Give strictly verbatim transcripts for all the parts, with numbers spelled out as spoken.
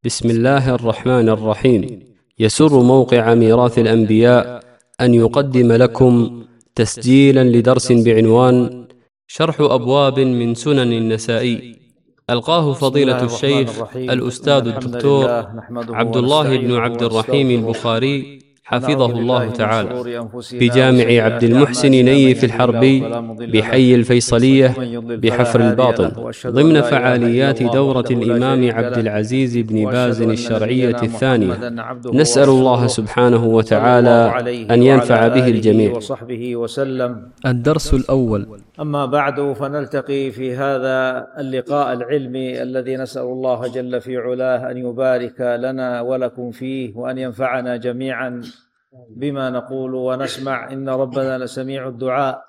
بسم الله الرحمن الرحيم. يسر موقع ميراث الأنبياء أن يقدم لكم تسجيلا لدرس بعنوان شرح أبواب من سنن النسائي، ألقاه فضيلة الشيخ الأستاذ الدكتور عبد الله بن عبد الرحيم البخاري حفظه الله تعالى بجامع عبد المحسن نيف الحربي بحي الفيصلية بحفر الباطن، ضمن فعاليات دورة الإمام عبد العزيز بن باز الشرعية الثانية. نسأل الله سبحانه وتعالى أن ينفع به الجميع. الدرس الأول. أما بعد، فنلتقي في هذا اللقاء العلمي الذي نسأل الله جل في علاه أن يبارك لنا ولكم فيه، وأن ينفعنا جميعا بما نقول ونسمع، إن ربنا لسميع الدعاء.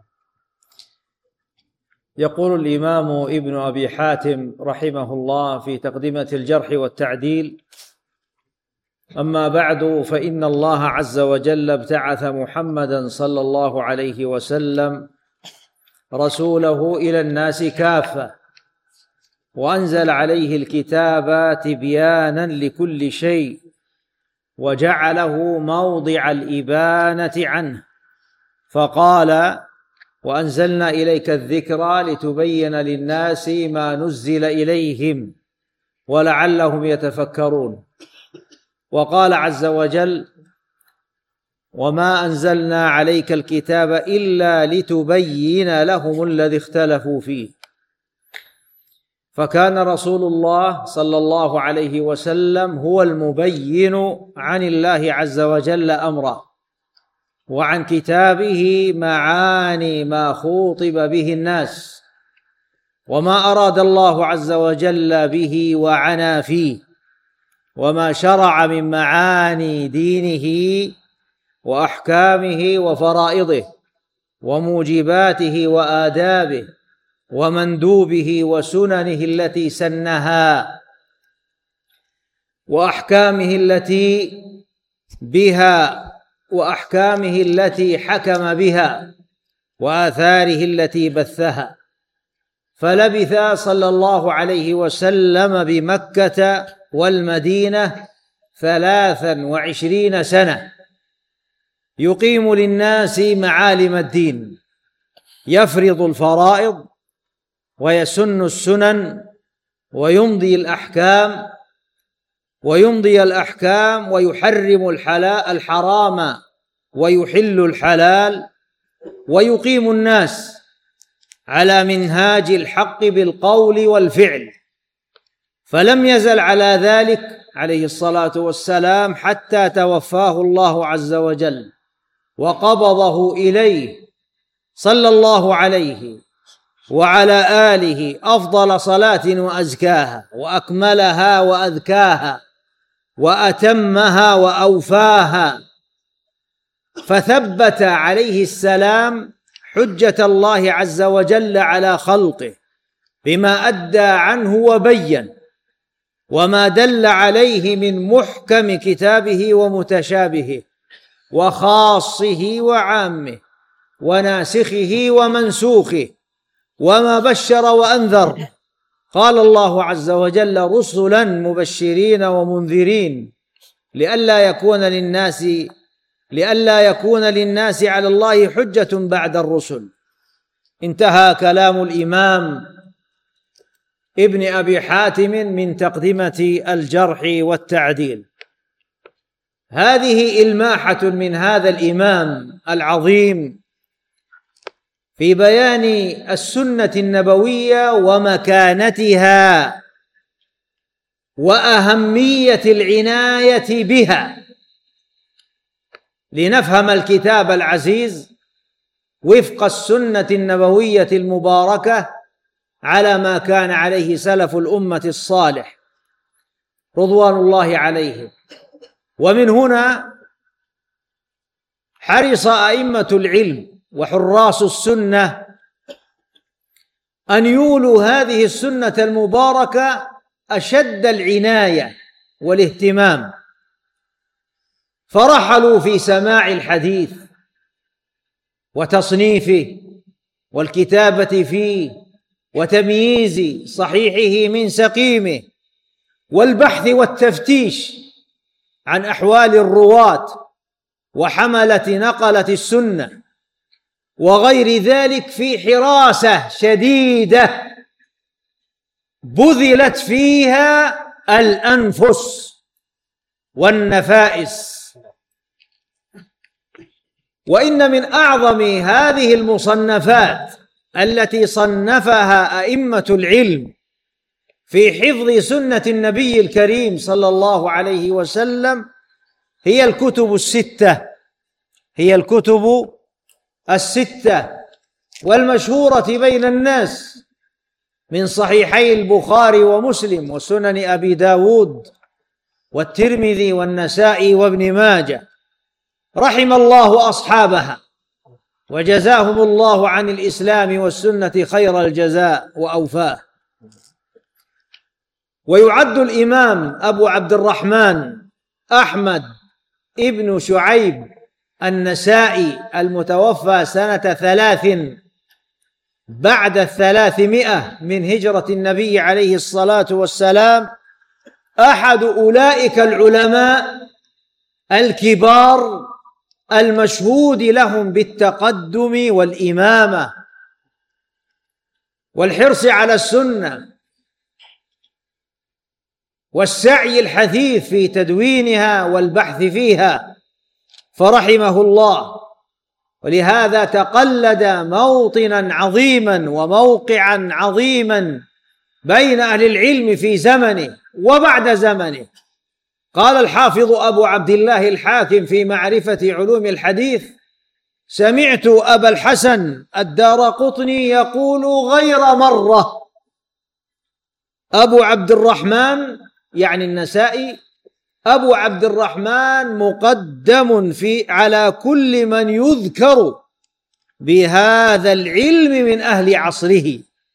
يقول الإمام ابن أبي حاتم رحمه الله في تقدمة الجرح والتعديل: أما بعد، فإن الله عز وجل ابتعث محمدا صلى الله عليه وسلم رسوله إلى الناس كافة، وأنزل عليه الكتاب تبيانا لكل شيء، وجعله موضع الإبانة عنه، فقال: وأنزلنا إليك الذكرى لتبين للناس ما نزل إليهم ولعلهم يتفكرون. وقال عز وجل: وما أنزلنا عليك الكتاب إلا لتبين لهم الذي اختلفوا فيه. فكان رسول الله صلى الله عليه وسلم هو المبين عن الله عز وجل أمره، وعن كتابه معاني ما خوطب به الناس، وما أراد الله عز وجل به وعنا فيه، وما شرع من معاني دينه وأحكامه وفرائضه وموجباته وآدابه ومندوبه وسننه التي سنها، وأحكامه التي بها وأحكامه التي حكم بها وآثاره التي بثها. فلبث صلى الله عليه وسلم بمكة والمدينة ثلاثا وعشرين سنة، يقيم للناس معالم الدين، يفرض الفرائض ويسن السنن ويمضي الأحكام ويمضي الأحكام ويحرم الحرام ويحل الحلال، ويقيم الناس على منهاج الحق بالقول والفعل. فلم يزل على ذلك عليه الصلاة والسلام حتى توفاه الله عز وجل وقبضه إليه صلى الله عليه وعلى آله أفضل صلاة وأزكاها وأكملها وأذكاها وأتمها وأوفاها. فثبت عليه السلام حجة الله عز وجل على خلقه بما أدى عنه وبين، وما دل عليه من محكم كتابه ومتشابهه وخاصه وعامه وناسخه ومنسوخه، وما بشر وأنذر. قال الله عز وجل: رسلا مبشرين ومنذرين لئلا يكون للناس لئلا يكون للناس على الله حجة بعد الرسل. انتهى كلام الإمام ابن أبي حاتم من تقدمة الجرح والتعديل. هذه إلماحة من هذا الإمام العظيم في بيان السنة النبوية ومكانتها وأهمية العناية بها، لنفهم الكتاب العزيز وفق السنة النبوية المباركة على ما كان عليه سلف الأمة الصالح رضوان الله عليهم. ومن هنا حرص أئمة العلم وحراس السنة أن يولوا هذه السنة المباركة أشد العناية والاهتمام، فرحلوا في سماع الحديث وتصنيفه والكتابة فيه وتمييز صحيحه من سقيمه والبحث والتفتيش عن أحوال الرواة وحملة نقلة السنة وغير ذلك في حراسة شديدة بذلت فيها الأنفس والنفائس. وإن من أعظم هذه المصنفات التي صنفها أئمة العلم في حفظ سنة النبي الكريم صلى الله عليه وسلم هي الكتب الستة هي الكتب الستة والمشهورة بين الناس من صحيحي البخاري ومسلم وسنن أبي داود والترمذي والنسائي وابن ماجه، رحم الله أصحابها وجزاهم الله عن الإسلام والسنة خير الجزاء وأوفاه. ويعد الإمام أبو عبد الرحمن أحمد ابن شعيب النسائي المتوفى سنة ثلاث بعد الثلاثمائة من هجرة النبي عليه الصلاة والسلام أحد أولئك العلماء الكبار المشهود لهم بالتقدم والإمامة والحرص على السنة والسعي الحثيث في تدوينها والبحث فيها، فرحمه الله. ولهذا تقلد موطنا عظيما وموقعا عظيما بين أهل العلم في زمنه وبعد زمنه. قال الحافظ أبو عبد الله الحاكم في معرفة علوم الحديث: سمعت أبا الحسن الدارقطني يقول غير مرة. أبو عبد الرحمن يعني النسائي، أبو عبد الرحمن مقدم في على كل من يذكر بهذا العلم من أهل عصره.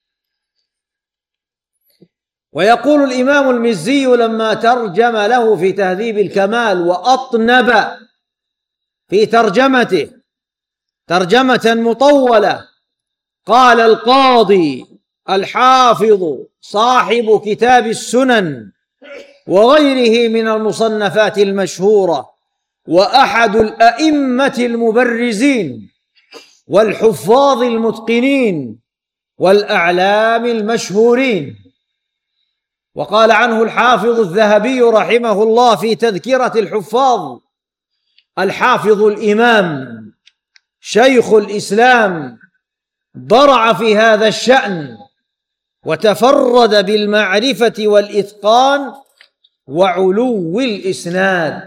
ويقول الإمام المزي لما ترجم له في تهذيب الكمال وأطنب في ترجمته ترجمة مطولة، قال القاضي الحافظ صاحب كتاب السنن وغيره من المصنفات المشهورة وأحد الأئمة المبرزين والحفاظ المتقنين والأعلام المشهورين. وقال عنه الحافظ الذهبي رحمه الله في تذكرة الحفاظ: الحافظ الإمام شيخ الإسلام ضرع في هذا الشأن وتفرد بالمعرفة والإتقان وعلو الإسناد.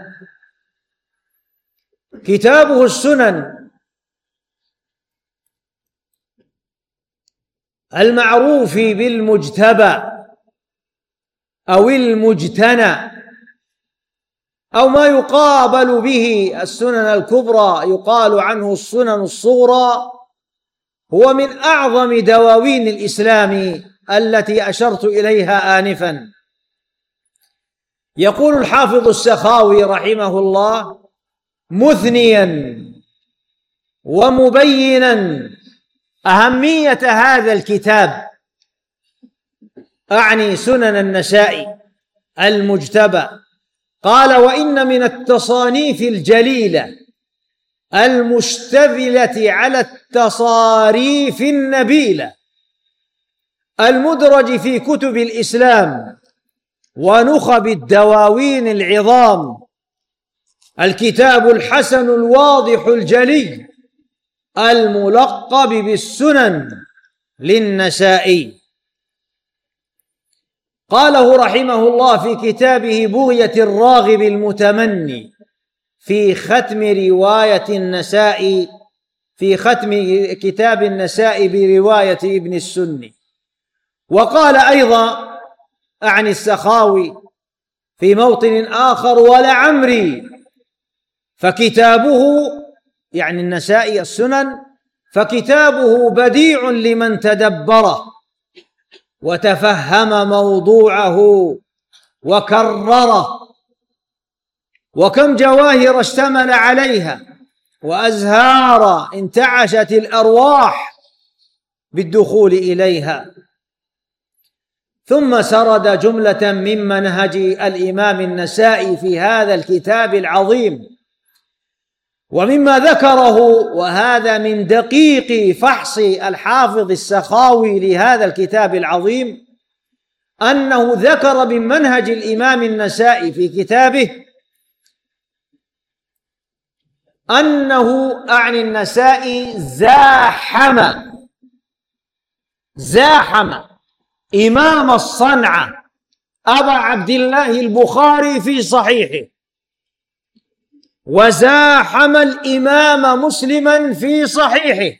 كتابه السنن المعروف بالمجتبى أو المجتنى أو ما يقابل به السنن الكبرى يقال عنه السنن الصغرى، هو من أعظم دواوين الإسلام التي أشرت إليها آنفا. يقول الحافظ السخاوي رحمه الله مثنيا ومبينا أهمية هذا الكتاب، أعني سنن النسائي المجتبى، قال: وإن من التصانيف الجليلة المشتملة على التصاريف النبيلة المدرج في كتب الإسلام ونخب الدواوين العظام الكتاب الحسن الواضح الجلي الملقب بالسنن للنسائي. قاله رحمه الله في كتابه بغية الراغب المتمني في ختم رواية النسائي في ختم كتاب النسائي برواية ابن السني. وقال أيضا أعني السخاوي في موطن آخر: ولعمري فكتابه يعني النسائي السنن فكتابه بديع لمن تدبره وتفهم موضوعه وكرره، وكم جواهر اشتمل عليها وأزهار انتعشت الأرواح بالدخول إليها. ثم سرد جملة من منهج الإمام النسائي في هذا الكتاب العظيم. ومما ذكره، وهذا من دقيق فحص الحافظ السخاوي لهذا الكتاب العظيم، أنه ذكر من منهج الإمام النسائي في كتابه أنه أعني النسائي زاحم زاحم إمام الصنعة أبا عبد الله البخاري في صحيحه، وزاحم الإمام مسلما في صحيحه،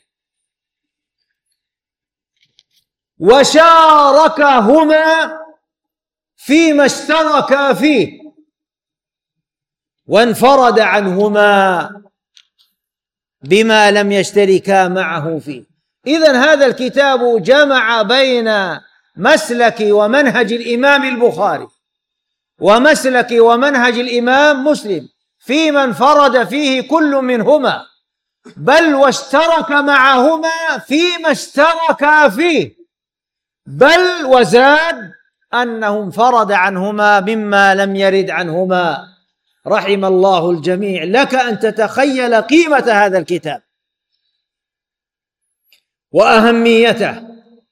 وشاركهما فيما اشتركا فيه، وانفرد عنهما بما لم يشتركا معه فيه. إذن هذا الكتاب جمع بين مسلك ومنهج الإمام البخاري ومسلك ومنهج الإمام مسلم فيما انفرد فيه كل منهما، بل واشترك معهما فيما اشتركا فيه، بل وزاد أنه انفرد عنهما مما لم يرد عنهما. رحم الله الجميع. لك أن تتخيل قيمة هذا الكتاب وأهميته.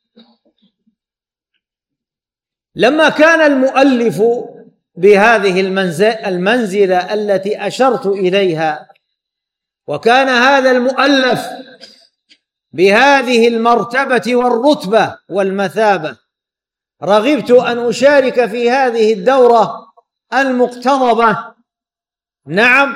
لما كان المؤلف بهذه المنزلة التي أشرت إليها، وكان هذا المؤلف بهذه المرتبة والرتبة والمثابة، رغبت أن أشارك في هذه الدورة المقتضبة، نعم،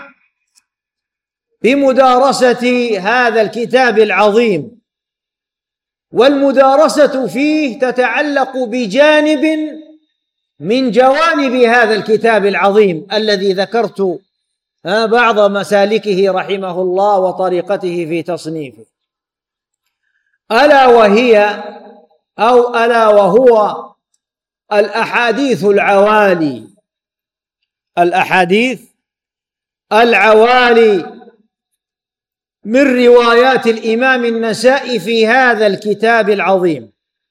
بمدارسة هذا الكتاب العظيم. والمدارسة فيه تتعلق بجانب من جوانب هذا الكتاب العظيم الذي ذكرت بعض مسالكه رحمه الله وطريقته في تصنيفه، ألا وهي أو ألا وهو الأحاديث العوالي الأحاديث العوالي من روايات الإمام النسائي في هذا الكتاب العظيم.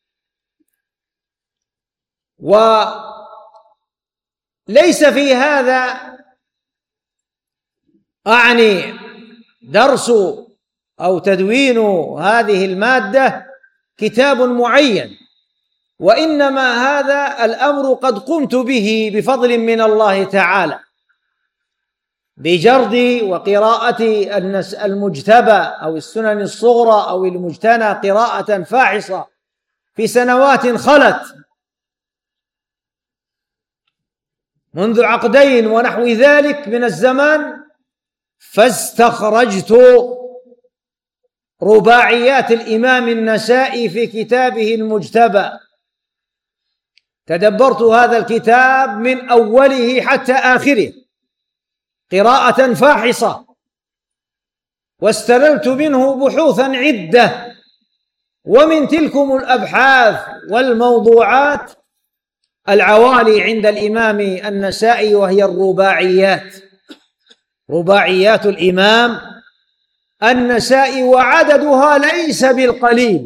وليس في هذا أعني درس أو تدوين هذه المادة كتاب معين، وإنما هذا الأمر قد قمت به بفضل من الله تعالى، بجرد وقراءة المجتبى أو السنن الصغرى أو المجتنى قراءة فاحصة في سنوات خلت منذ عقدين ونحو ذلك من الزمان، فاستخرجت رباعيات الإمام النسائي في كتابه المجتبى. تدبرت هذا الكتاب من أوله حتى آخره قراءة فاحصة، واستللت منه بحوثا عدة، ومن تلكم الأبحاث والموضوعات العوالي عند الإمام النسائي، وهي الرباعيات، رباعيات الإمام النسائي، وعددها ليس بالقليل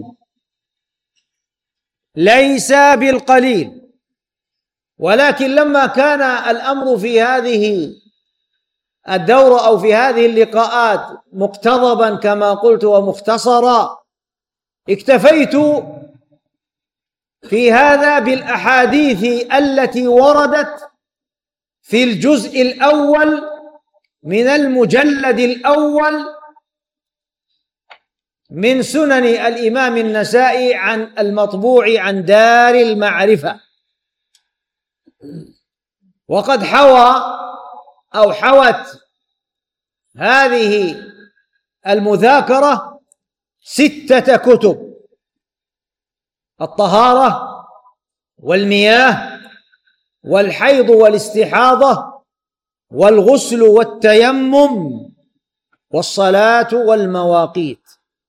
ليس بالقليل ولكن لما كان الأمر في هذه الدورة أو في هذه اللقاءات مقتضبا كما قلت ومختصرا، اكتفيت في هذا بالأحاديث التي وردت في الجزء الأول من المجلد الأول من سنن الإمام النسائي عن المطبوع عن دار المعرفة. وقد حوى أو حوت هذه المذاكرة ستة كتب: الطهارة والمياه والحيض والاستحاضة والغسل والتيمم والصلاة والمواقيت.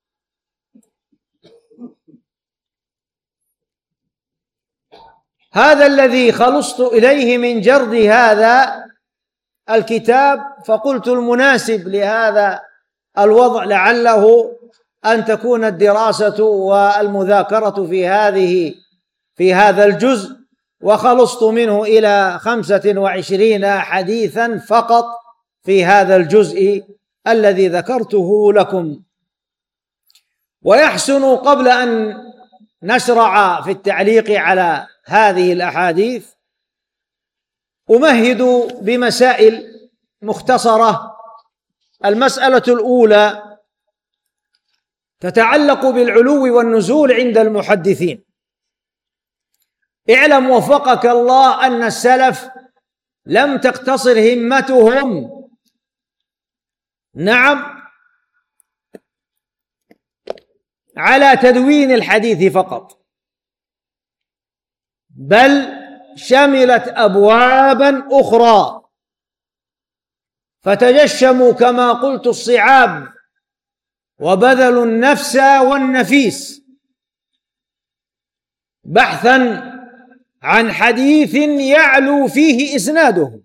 هذا الذي خلصت إليه من جرد هذا الكتاب، فقلت المناسب لهذا الوضع لعله أن تكون الدراسة والمذاكرة في هذه في هذا الجزء وخلصت منه إلى خمسة وعشرين حديثا فقط في هذا الجزء الذي ذكرته لكم. ويحسن قبل أن نشرع في التعليق على هذه الأحاديث أمهد بمسائل مختصرة. المسألة الأولى تتعلق بالعلو والنزول عند المحدثين. اعلم وفقك الله أن السلف لم تقتصر همتهم نعم على تدوين الحديث فقط، بل شملت أبوابا أخرى، فتجشموا كما قلت الصعاب وبذلوا النفس والنفيس بحثا عن حديث يعلو فيه إسناده،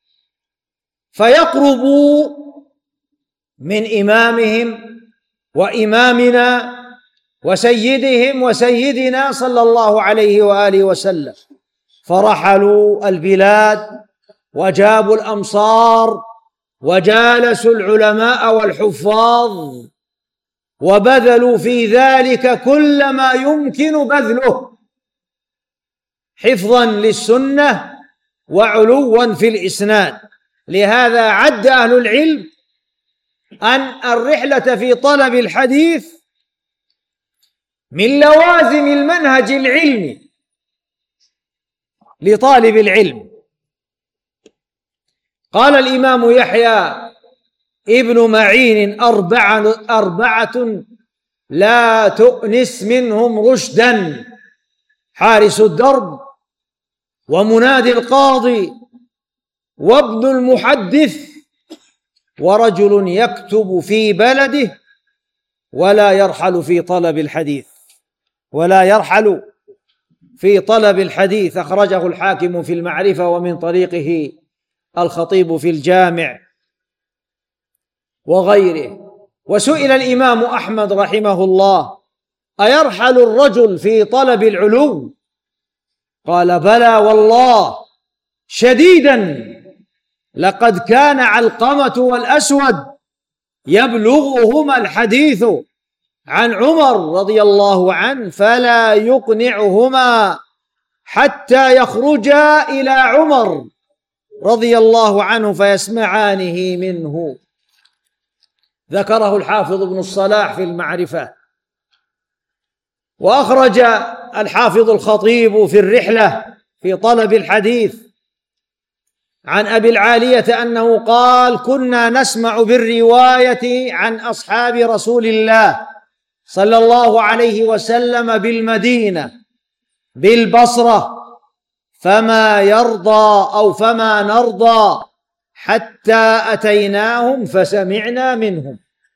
فيقربوا من إمامهم وإمامنا وسيدهم وسيدنا صلى الله عليه وآله وسلم، فرحلوا البلاد وجابوا الأمصار وجالسوا العلماء والحفاظ وبذلوا في ذلك كل ما يمكن بذله حفظا للسنة وعلوا في الإسناد. لهذا عد أهل العلم أن الرحلة في طلب الحديث من لوازم المنهج العلمي لطالب العلم. قال الإمام يحيى ابن معين أربعة, أربعة لا تؤنس منهم رشدا: حارس الدرب، ومنادي القاضي، وابن المحدث، ورجل يكتب في بلده ولا يرحل في طلب الحديث ولا يرحل في طلب الحديث. أخرجه الحاكم في المعرفة ومن طريقه الخطيب في الجامع وغيره. وسئل الإمام أحمد رحمه الله: أيرحل الرجل في طلب العلو؟ قال: بلى والله شديدا، لقد كان علقمة والأسود يبلغهما الحديث عن عمر رضي الله عنه فلا يقنعهما حتى يخرجا إلى عمر رضي الله عنه فيسمعانه منه. ذكره الحافظ ابن الصلاح في المعرفة. وأخرج الحافظ الخطيب في الرحلة في طلب الحديث عن أبي العالية أنه قال: كنا نسمع بالرواية عن أصحاب رسول الله صلى الله عليه وسلم بالمدينة بالبصرة، فما يرضى أو فما نرضى حتى أتيناهم فسمعنا منهم.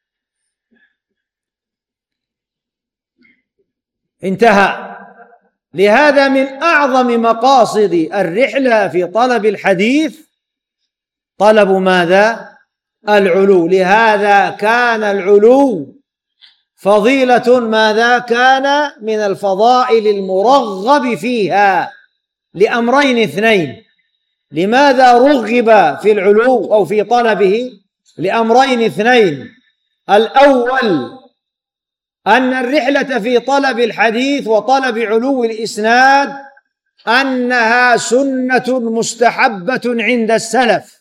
انتهى. لهذا من أعظم مقاصد الرحلة في طلب الحديث طلب ماذا؟ العلو. لهذا كان العلو فضيلة ماذا؟ كان من الفضائل المرغب فيها لأمرين اثنين. لماذا رغب في العلو أو في طلبه؟ لأمرين اثنين: الأول أن الرحلة في طلب الحديث وطلب علو الإسناد أنها سنة مستحبة عند السلف.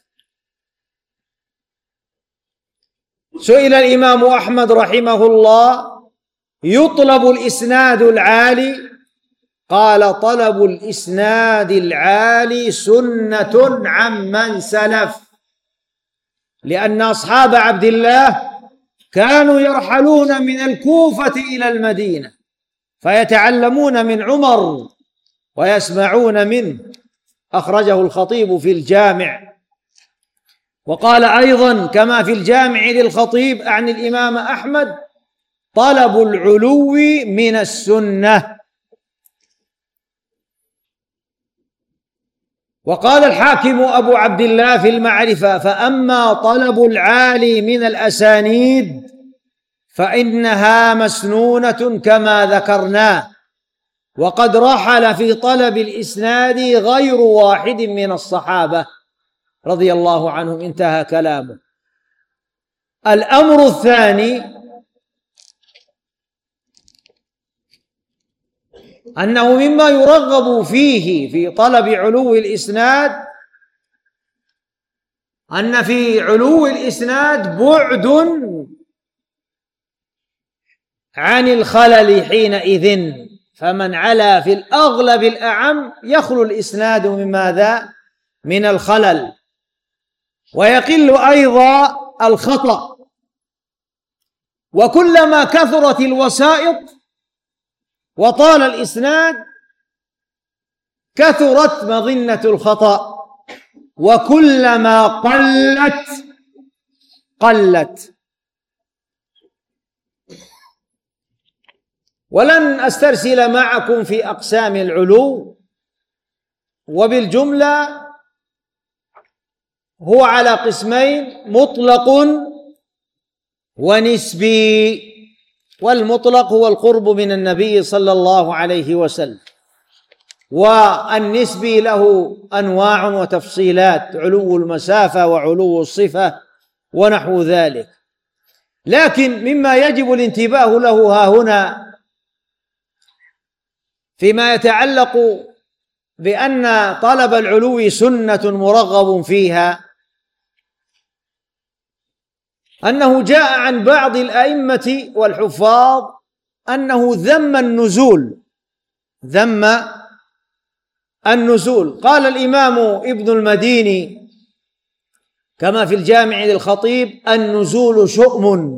سئل الإمام أحمد رحمه الله: يطلب الإسناد العالي؟ قال: طلب الإسناد العالي سنة عمن سلف، لأن أصحاب عبد الله كانوا يرحلون من الكوفة إلى المدينة فيتعلمون من عمر ويسمعون منه. أخرجه الخطيب في الجامع. وقال أيضا كما في الجامع للخطيب عن الإمام أحمد: طلب العلو من السنة. وقال الحاكم أبو عبد الله في المعرفة: فأما طلب العالي من الأسانيد فإنها مسنونة كما ذكرنا، وقد رحل في طلب الإسناد غير واحد من الصحابة رضي الله عنهم. انتهى كلامه. الأمر الثاني أنه مما يرغب فيه في طلب علو الإسناد أن في علو الإسناد بعد عن الخلل حينئذ، فمن علا في الأغلب الأعم يخلو الإسناد من ماذا؟ من الخلل، ويقل أيضا الخطأ. وكلما كثرت الوسائط وطال الإسناد كثرت مظنة الخطأ، وكلما قلت قلت. ولن أسترسل معكم في أقسام العلو، وبالجملة هو على قسمين: مطلق ونسبي. والمطلق هو القرب من النبي صلى الله عليه وسلم، والنسبي له أنواع وتفصيلات: علو المسافة وعلو الصفة ونحو ذلك. لكن مما يجب الانتباه له ها هنا فيما يتعلق بأن طلب العلو سنة مرغب فيها أنه جاء عن بعض الأئمة والحفاظ أنه ذم النزول ذم النزول قال الإمام ابن المديني كما في الجامع للخطيب: النزول شؤم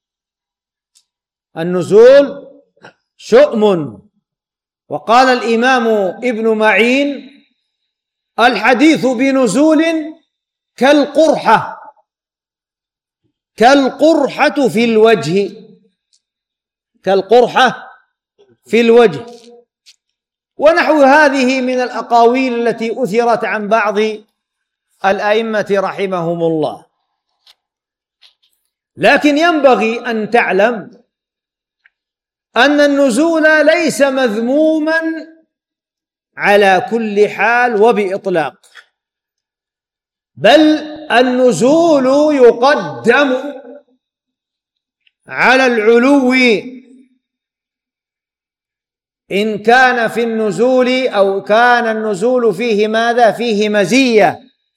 النزول شؤم. وقال الإمام ابن معين: الحديث بنزول كالقرحة كالقرحة في الوجه كالقرحة في الوجه ونحو هذه من الأقاويل التي أثرت عن بعض الأئمة رحمهم الله. لكن ينبغي أن تعلم أن النزول ليس مذموما على كل حال وبإطلاق، بل النزول يقدم على العلو إن كان في النزول أو كان النزول فيه ماذا؟ فيه مزية،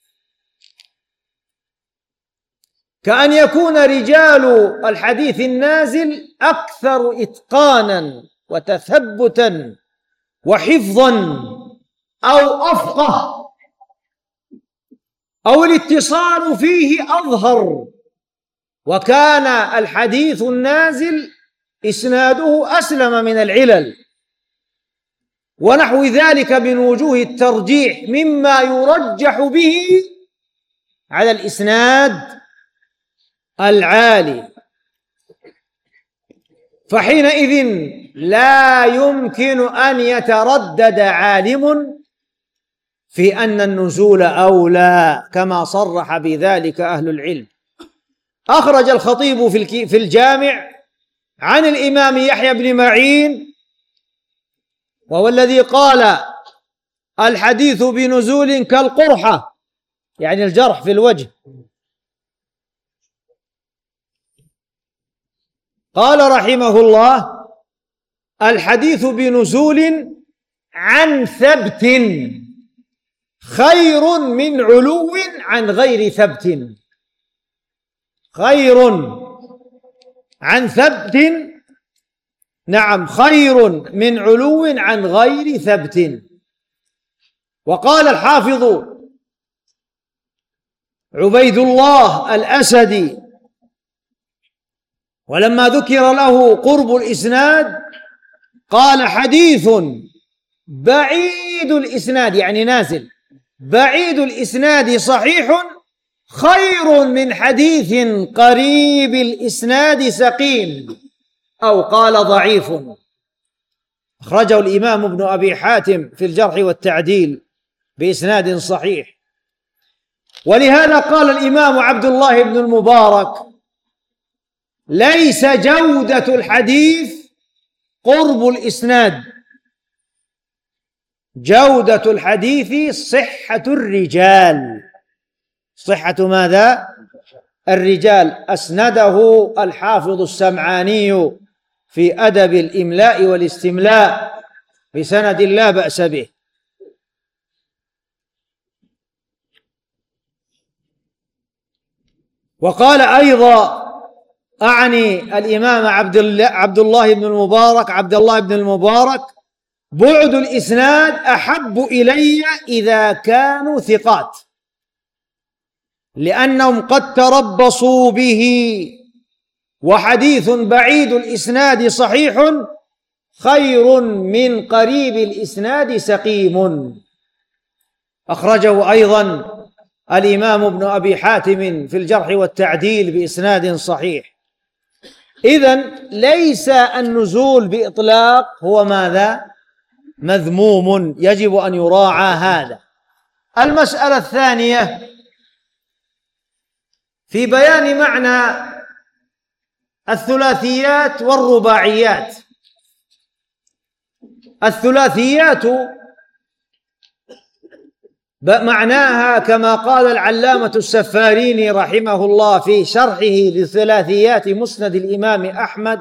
كأن يكون رجال الحديث النازل أكثر إتقانا وتثبتا وحفظا أو أفقه، أو الاتصال فيه أظهر، وكان الحديث النازل إسناده أسلم من العلل، ونحو ذلك من وجوه الترجيح مما يرجح به على الإسناد العالي. فحينئذ لا يمكن أن يتردد عالم في أن النزول أولى كما صرح بذلك أهل العلم. أخرج الخطيب في الجامع عن الإمام يحيى بن معين، وهو الذي قال: الحديث بنزول كالقرحة، يعني الجرح في الوجه. قال رحمه الله: الحديث بنزول عن ثبت خير من علو عن غير ثبت. خير عن ثبت، نعم، خير من علو عن غير ثبت. وقال الحافظ عبيد الله الأسدي ولما ذكر له قرب الإسناد قال: حديث بعيد الإسناد، يعني نازل، بعيد الإسناد صحيح خير من حديث قريب الإسناد سقيم، أو قال ضعيف. أخرجه الإمام ابن أبي حاتم في الجرح والتعديل بإسناد صحيح. ولهذا قال الإمام عبد الله بن المبارك: ليس جودة الحديث قرب الإسناد، جودة الحديث صحة الرجال. صحة ماذا؟ الرجال. أسنده الحافظ السمعاني في أدب الإملاء والاستملاء بسند لا بأس به. وقال أيضا، أعني الإمام عبد الله عبد الله بن المبارك عبد الله بن المبارك: بعد الإسناد أحب إلي إذا كانوا ثقات، لأنهم قد تربصوا به، وحديث بعيد الإسناد صحيح خير من قريب الإسناد سقيم. أخرجه أيضا الإمام ابن أبي حاتم في الجرح والتعديل بإسناد صحيح. إذن ليس النزول بإطلاق هو ماذا؟ مذموم، يجب أن يراعى هذا. المسألة الثانية في بيان معنى الثلاثيات والرباعيات. الثلاثيات معناها كما قال العلامة السفاريني رحمه الله في شرحه لثلاثيات مسند الإمام أحمد،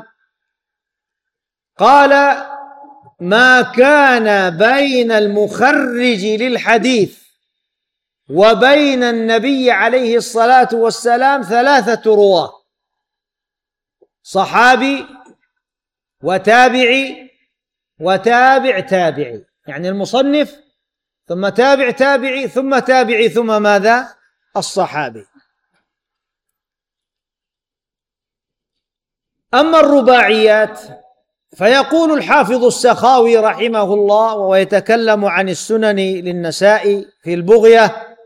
قال: ما كان بين المخرج للحديث وبين النبي عليه الصلاة والسلام ثلاثة رواة: صحابي وتابعي وتابع تابعي، يعني المصنف ثم تابع تابعي ثم تابعي ثم ماذا؟ الصحابي. أما الرباعيات فيقول الحافظ السخاوي رحمه الله وهو يتكلم عن السنن للنسائي في البغية،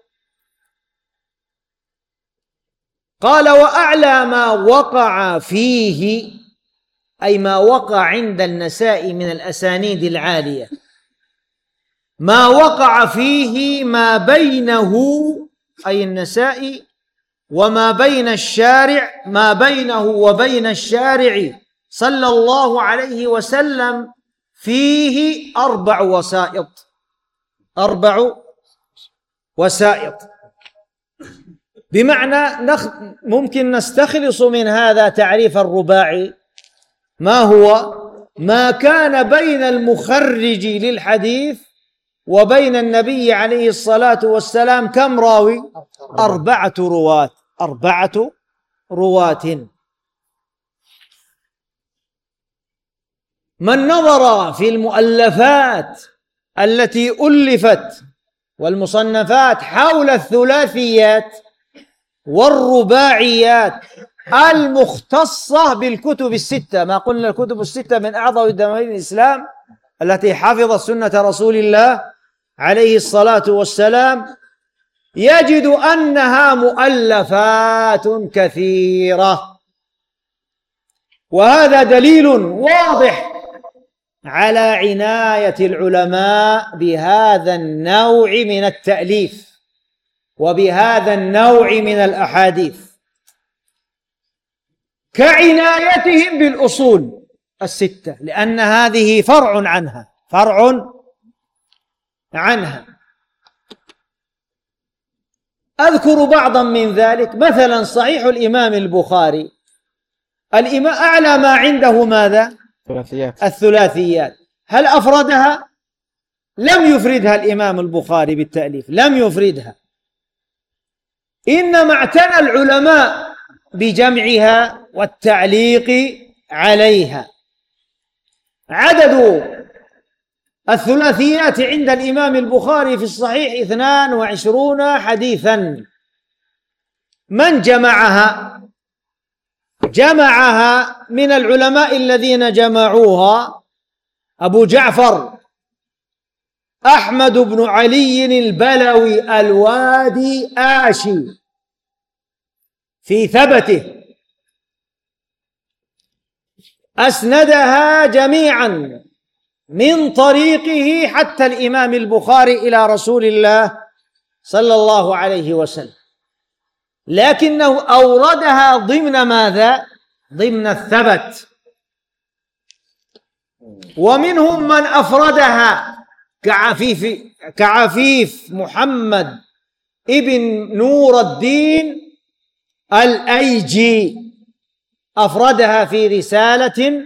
قال: وأعلى ما وقع فيه، أي ما وقع عند النسائي من الأسانيد العالية، ما وقع فيه ما بينه أي النسائي وما بين الشارع ما بينه وبين الشارع صلى الله عليه وسلم فيه أربع وسائط أربع وسائط بمعنى نخ... ممكن نستخلص من هذا تعريف الرباعي. ما هو؟ ما كان بين المخرج للحديث وبين النبي عليه الصلاة والسلام كم راوي؟ أربعة رواة أربعة رواة. من نظر في المؤلفات التي ألفت والمصنفات حول الثلاثيات والرباعيات المختصة بالكتب الستة، ما قلنا الكتب الستة من أعظم دواوين الإسلام التي حفظت سنة رسول الله عليه الصلاة والسلام، يجد أنها مؤلفات كثيرة، وهذا دليل واضح على عناية العلماء بهذا النوع من التأليف وبهذا النوع من الأحاديث، كعنايتهم بالأصول الستة، لأن هذه فرع عنها فرع عنها. أذكر بعضا من ذلك، مثلا صحيح الإمام البخاري، الإمام أعلى ما عنده ماذا؟ الثلاثيات. الثلاثيات. هل أفردها؟ لم يفردها الإمام البخاري بالتأليف، لم يفردها، إنما اعتنى العلماء بجمعها والتعليق عليها. عدد الثلاثيات عند الإمام البخاري في الصحيح اثنان وعشرون حديثا. من جمعها؟ جمعها من العلماء الذين جمعوها أبو جعفر أحمد بن علي البلوي الوادي آشي في ثبته، أسندها جميعا من طريقه حتى الإمام البخاري إلى رسول الله صلى الله عليه وسلم، لكنه أوردها ضمن ماذا؟ ضمن الثبت. ومنهم من أفردها كعفيف كعفيف محمد ابن نور الدين الأيجي، أفردها في رسالة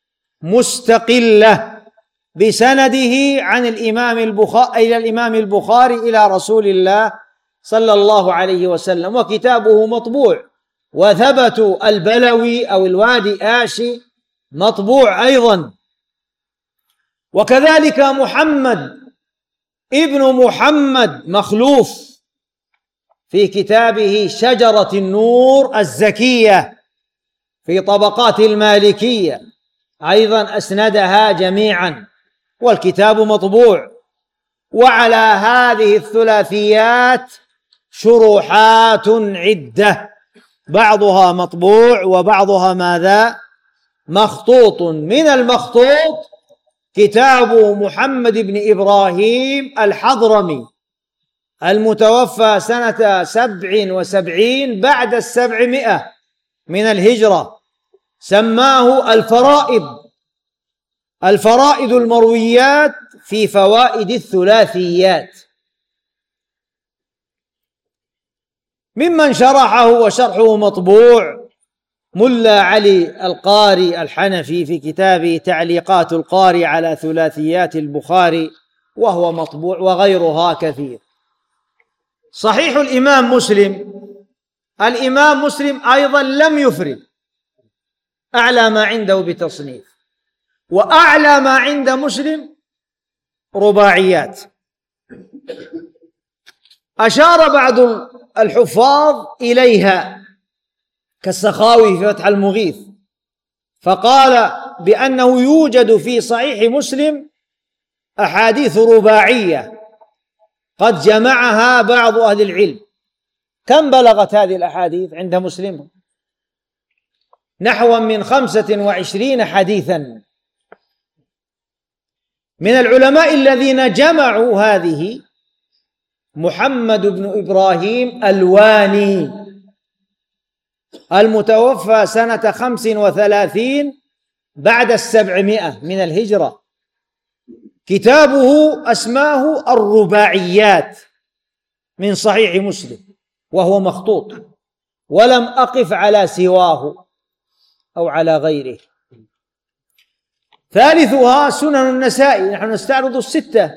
مستقلة بسنده عن الإمام البخاري إلى الإمام البخاري إلى رسول الله صلى الله عليه وسلم، وكتابه مطبوع. وثبت البلوي أو الوادي آشي مطبوع أيضا. وكذلك محمد ابن محمد مخلوف في كتابه شجرة النور الزكية في طبقات المالكية أيضا أسندها جميعا، والكتاب مطبوع. وعلى هذه الثلاثيات شروحات عدة، بعضها مطبوع وبعضها ماذا؟ مخطوط. من المخطوط كتاب محمد بن إبراهيم الحضرمي المتوفى سنة سبع وسبعين بعد السبعمائة من الهجرة، سماه الفرائد، الفرائد المرويات في فوائد الثلاثيات. ممن شرحه وشرحه مطبوع ملا علي القاري الحنفي في كتابه تعليقات القاري على ثلاثيات البخاري، وهو مطبوع، وغيرها كثير. صحيح الإمام مسلم، الإمام مسلم أيضا لم يفرد، أعلى ما عنده بتصنيف، وأعلى ما عند مسلم رباعيات. أشار بعض الحفاظ إليها كالسخاوي في فتح المغيث، فقال بأنه يوجد في صحيح مسلم أحاديث رباعية قد جمعها بعض أهل العلم. كم بلغت هذه الأحاديث عند مسلم؟ نحو من خمسة وعشرين حديثا. من العلماء الذين جمعوا هذه محمد بن إبراهيم الواني المتوفى سنة خمس وثلاثين بعد السبعمائة من الهجرة، كتابه أسماه الرباعيات من صحيح مسلم، وهو مخطوط، ولم أقف على سواه أو على غيره. ثالثها سنن النسائي، نحن نستعرض الستة.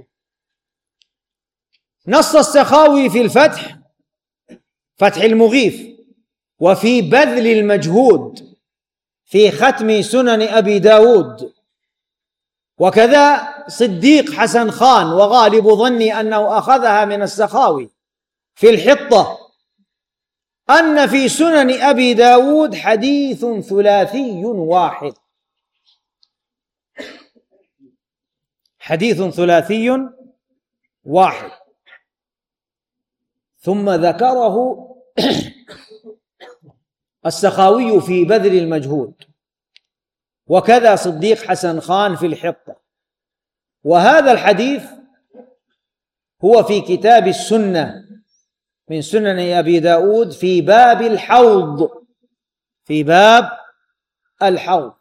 نص السخاوي في الفتح، فتح المغيث، وفي بذل المجهود في ختم سنن أبي داود، وكذا صديق حسن خان، وغالب ظني أنه أخذها من السخاوي في الحطة، أن في سنن أبي داود حديث ثلاثي واحد، حديث ثلاثي واحد، ثم ذكره السخاوي في بذل المجهود، وكذا صديق حسن خان في الحطة. وهذا الحديث هو في كتاب السنة من سنن أبي داود في باب الحوض، في باب الحوض.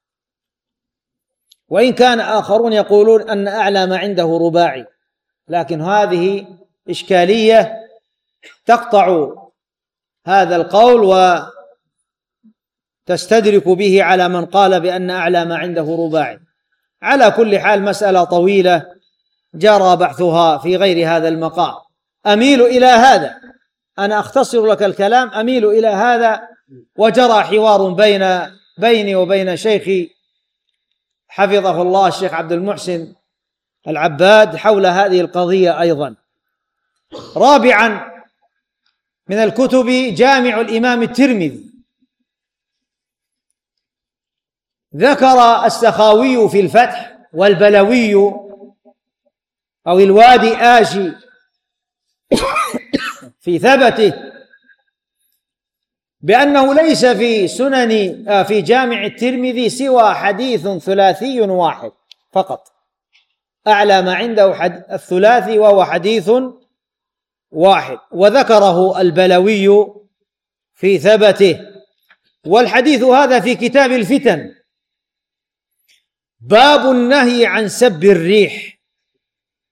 وإن كان آخرون يقولون أن أعلى ما عنده رباعي، لكن هذه إشكالية تقطع هذا القول وتستدرك به على من قال بأن أعلى ما عنده رباعي. على كل حال مسألة طويلة جرى بحثها في غير هذا المقام. أميل إلى هذا، أنا أختصر لك الكلام، أميل إلى هذا. وجرى حوار بين بيني وبين شيخي حفظه الله الشيخ عبد المحسن العباد حول هذه القضية أيضا. رابعا من الكتب جامع الإمام الترمذي، ذكر السخاوي في الفتح والبلوي أو الوادي آشي في ثبته بأنه ليس في سنن في جامع الترمذي سوى حديث ثلاثي واحد فقط، أعلى ما عنده الثلاثي وهو حديث واحد، وذكره البلوي في ثبته. والحديث هذا في كتاب الفتن، باب النهي عن سب الريح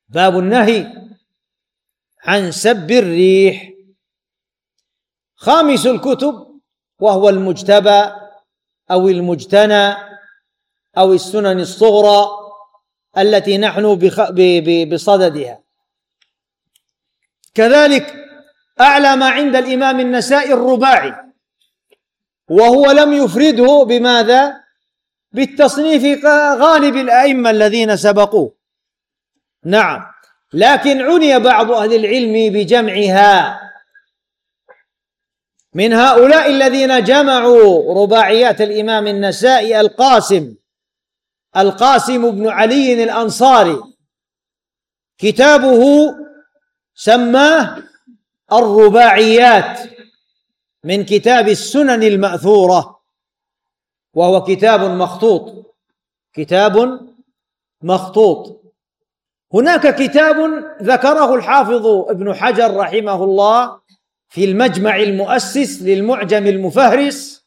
باب النهي عن سب الريح. خامس الكتب وهو المجتبى أو المجتنى أو السنن الصغرى التي نحن بصددها. كذلك أعلى ما عند الإمام النسائي الرباعي، وهو لم يفرده بماذا؟ بالتصنيف كغالب الأئمة الذين سبقوه، نعم، لكن عني بعض أهل العلم بجمعها، من هؤلاء الذين جمعوا رباعيات الإمام النسائي القاسم القاسم بن علي الأنصاري، كتابه سماه الرباعيات من كتاب السنن المأثورة، وهو كتاب مخطوط كتاب مخطوط. هناك كتاب ذكره الحافظ ابن حجر رحمه الله في المجمع المؤسس للمعجم المفهرس،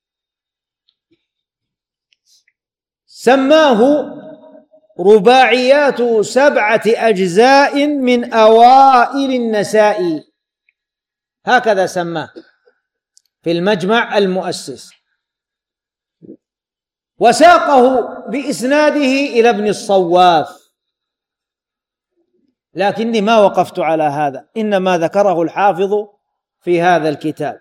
سماه رباعيات سبعة أجزاء من أوائل النسائي، هكذا سماه في المجمع المؤسس، وساقه بإسناده إلى ابن الصواف، لكني ما وقفت على هذا، إنما ذكره الحافظ في هذا الكتاب،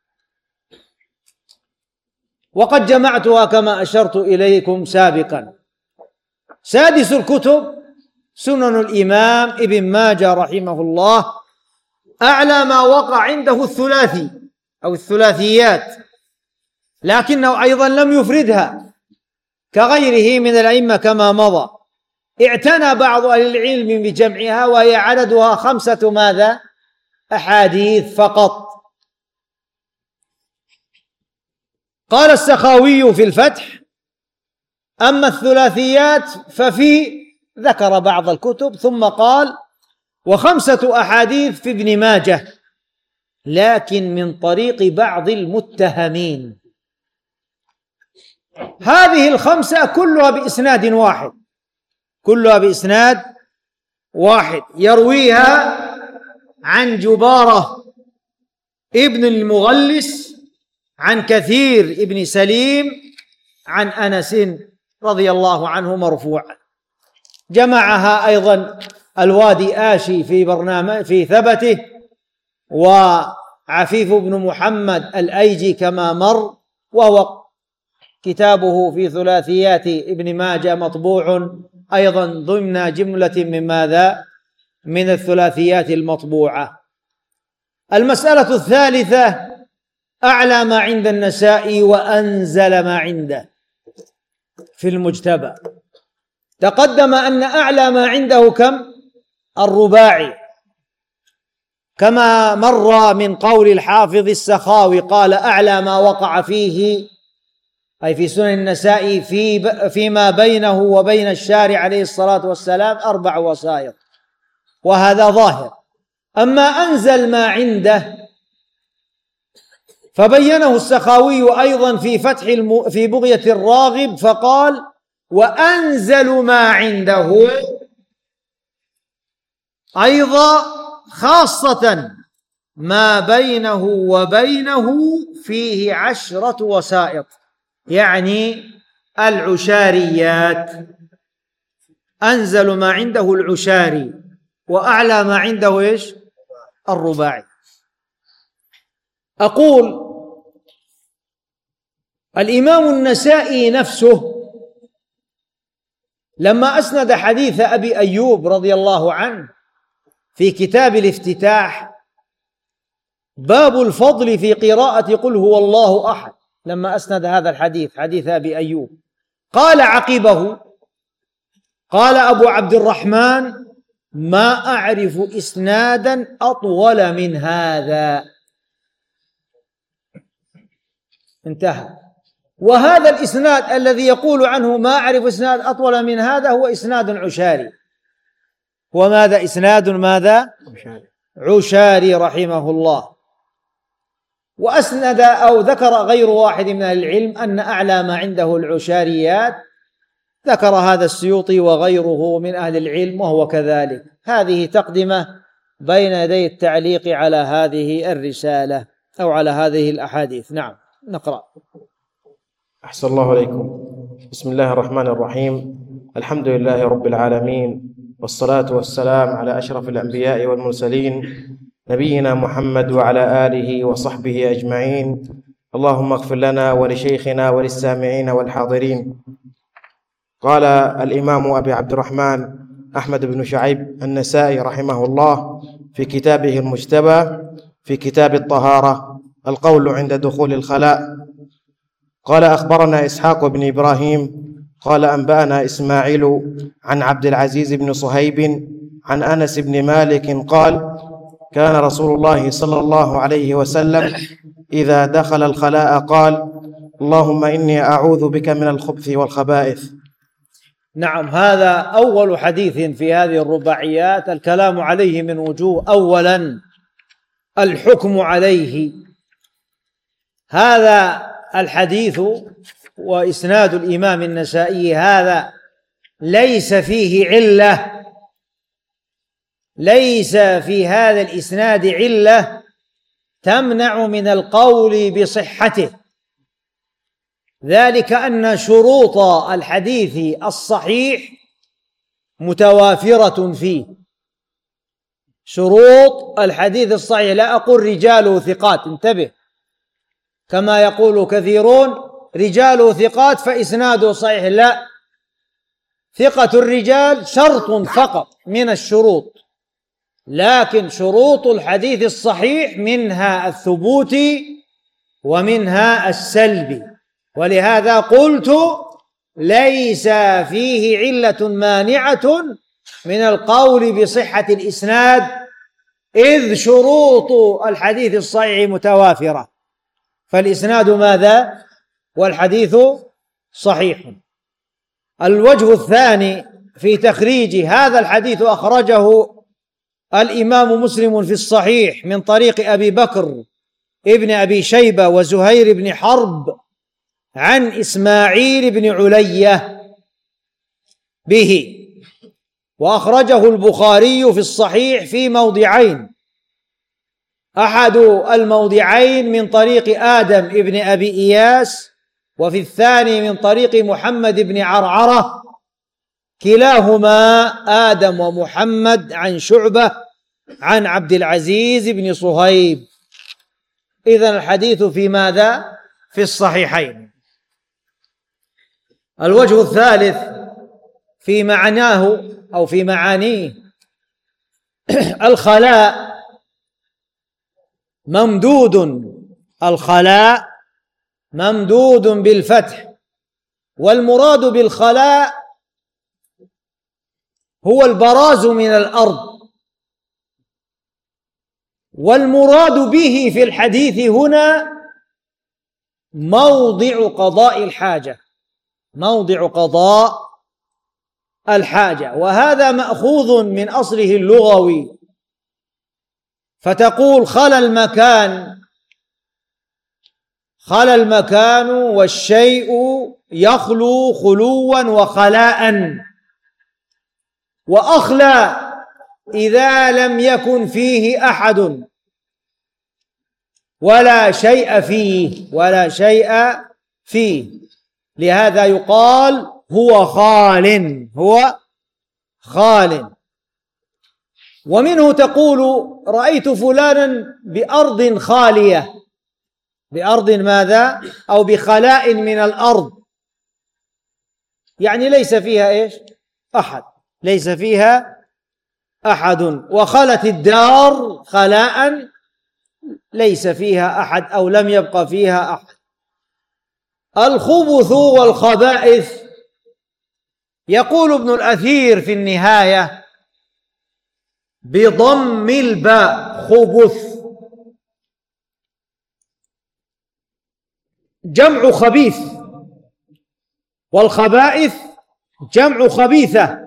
وقد جمعتها كما أشرت إليكم سابقا. سادس الكتب سنن الإمام ابن ماجه رحمه الله، أعلى ما وقع عنده الثلاثي أو الثلاثيات، لكنه أيضا لم يفردها كغيره من الأئمة كما مضى، اعتنى بعض أهل العلم بجمعها، وهي عددها خمسة ماذا؟ أحاديث فقط. قال السخاوي في الفتح: أما الثلاثيات ففي ذكر بعض الكتب، ثم قال: وخمسة أحاديث في ابن ماجه، لكن من طريق بعض المتهمين. هذه الخمسة كلها بإسناد واحد كلها بإسناد واحد يرويها عن جبارة ابن المغلس عن كثير ابن سليم عن أنس رضي الله عنه مرفوعا. جمعها أيضا الوادي آشي في برنامج في ثبته، وعفيف بن محمد الأيجي كما مر، وهو كتابه في ثلاثيات ابن ماجه مطبوع أيضا ضمن جملة من ماذا؟ من الثلاثيات المطبوعة. المسألة الثالثة: أعلى ما عند النسائي وأنزل ما عنده في المجتبى. تقدم أن أعلى ما عنده كم؟ الرباعي، كما مر من قول الحافظ السخاوي، قال: أعلى ما وقع فيه أي في سنن النسائي في فيما بينه وبين الشارع عليه الصلاة والسلام أربع وسائط، وهذا ظاهر. أما أنزل ما عنده فبينه السخاوي أيضا في فتح الم... في بغية الراغب، فقال: وأنزل ما عنده أيضا خاصة ما بينه وبينه فيه عشرة وسائط، يعني العشاريات. أنزل ما عنده العشاري، وأعلى ما عنده إيش؟ الرباعي. أقول الإمام النسائي نفسه لما أسند حديث أبي أيوب رضي الله عنه في كتاب الافتتاح، باب الفضل في قراءة قل هو الله أحد، لما أسند هذا الحديث حديث أبي أيوب، قال عقبه، قال أبو عبد الرحمن: ما أعرف إسنادا أطول من هذا. انتهى. وهذا الإسناد الذي يقول عنه ما أعرف إسناد أطول من هذا هو إسناد عشاري. وماذا إسناد ماذا؟ عشاري رحمه الله. وأسند أو ذكر غير واحد من أهل العلم أن أعلى ما عنده العشاريات ذكر هذا السيوطي وغيره من أهل العلم وهو كذلك. هذه تقدمة بين يدي التعليق على هذه الرسالة أو على هذه الأحاديث. نعم، نقرأ. أحسن الله عليكم. بسم الله الرحمن الرحيم. الحمد لله رب العالمين، والصلاة والسلام على أشرف الأنبياء والمرسلين نبينا محمد وعلى آله وصحبه أجمعين. اللهم اغفر لنا ولشيخنا وللسامعين والحاضرين. قال الإمام أبي عبد الرحمن أحمد بن شعيب النسائي رحمه الله في كتابه المجتبى في كتاب الطهارة القول عند دخول الخلاء، قال أخبرنا إسحاق بن إبراهيم قال أنبأنا إسماعيل عن عبد العزيز بن صهيب عن أنس بن مالك قال كان رسول الله صلى الله عليه وسلم إذا دخل الخلاء قال اللهم إني أعوذ بك من الخبث والخبائث. نعم، هذا أول حديث في هذه الرباعيات الكلام عليه من وجوه. أولا الحكم عليه. هذا الحديث وإسناد الإمام النسائي هذا ليس فيه علة، ليس في هذا الإسناد علة تمنع من القول بصحته، ذلك أن شروط الحديث الصحيح متوافرة فيه. شروط الحديث الصحيح، لا أقول رجاله ثقات، انتبه، كما يقول كثيرون رجاله ثقات فإسناده صحيح، لا، ثقة الرجال شرط فقط من الشروط، لكن شروط الحديث الصحيح منها الثبوت ومنها السلب، ولهذا قلت ليس فيه علة مانعة من القول بصحة الإسناد، إذ شروط الحديث الصحيح متوافرة، فالإسناد ماذا؟ والحديث صحيح. الوجه الثاني في تخريج هذا الحديث أخرجه الإمام مسلم في الصحيح من طريق أبي بكر ابن أبي شيبة وزهير بن حرب عن إسماعيل بن علية به، وأخرجه البخاري في الصحيح في موضعين، أحد الموضعين من طريق آدم ابن أبي إياس، وفي الثاني من طريق محمد بن عرعرة، كلاهما آدم ومحمد عن شعبة عن عبد العزيز بن صهيب. إذن الحديث في ماذا؟ في الصحيحين. الوجه الثالث في معناه أو في معانيه، الخلاء ممدود، الخلاء ممدود بالفتح، والمراد بالخلاء هو البراز من الأرض، والمراد به في الحديث هنا موضع قضاء الحاجة، موضع قضاء الحاجة، وهذا مأخوذ من أصله اللغوي، فتقول خلا المكان، خلا المكان والشيء يخلو خلوا وخلاء، وأخلى إذا لم يكن فيه أحد ولا شيء فيه، ولا شيء فيه، لهذا يقال هو خال، هو خال. ومنه تقول رأيت فلانا بأرض خالية، بأرض ماذا؟ أو بخلاء من الأرض، يعني ليس فيها إيش؟ أحد، ليس فيها أحد. وخلت الدار خلاء ليس فيها أحد أو لم يبق فيها أحد. الخبث والخبائث، يقول ابن الأثير في النهاية بضم الباء خبث، جمع خبيث، والخبائث جمع خبيثة.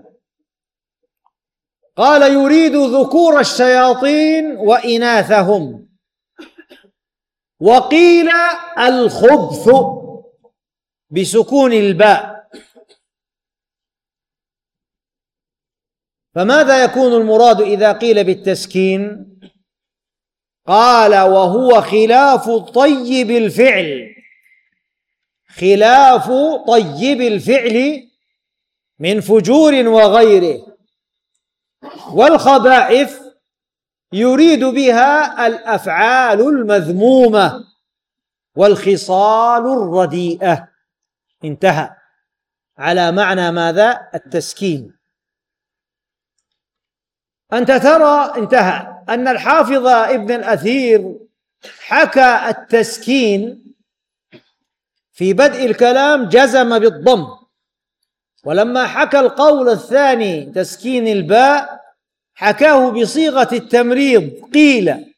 قال يريد ذكور الشياطين وإناثهم، وقيل الخبث بسكون الباء، فماذا يكون المراد إذا قيل بالتسكين؟ قال: وهو خلاف طيب الفعل، خلاف طيب الفعل من فجور وغيره. والخبائث يريد بها الأفعال المذمومة والخصال الرديئة. انتهى. على معنى ماذا؟ التسكين. أنت ترى انتهى أن الحافظ ابن الأثير حكى التسكين في بدء الكلام جزم بالضم، ولما حكى القول الثاني تسكين الباء حكاه بصيغة التمريض قيل،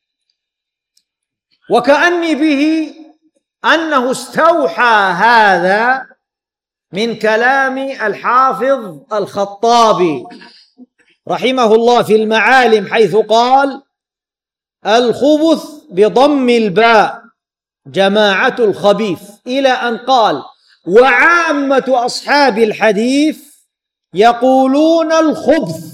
وكأني به أنه استوحى هذا من كلام الحافظ الخطابي رحمه الله في المعالم، حيث قال: الخبث بضم الباء جماعة الخبيث، إلى أن قال: وعامة أصحاب الحديث يقولون الخبث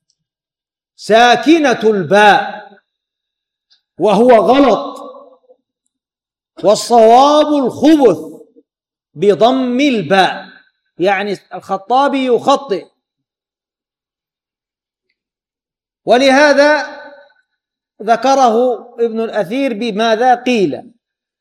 ساكنة الباء، وهو غلط، والصواب الخبث بضم الباء. يعني الخطابي يخطئ، ولهذا ذكره ابن الأثير بماذا قيل.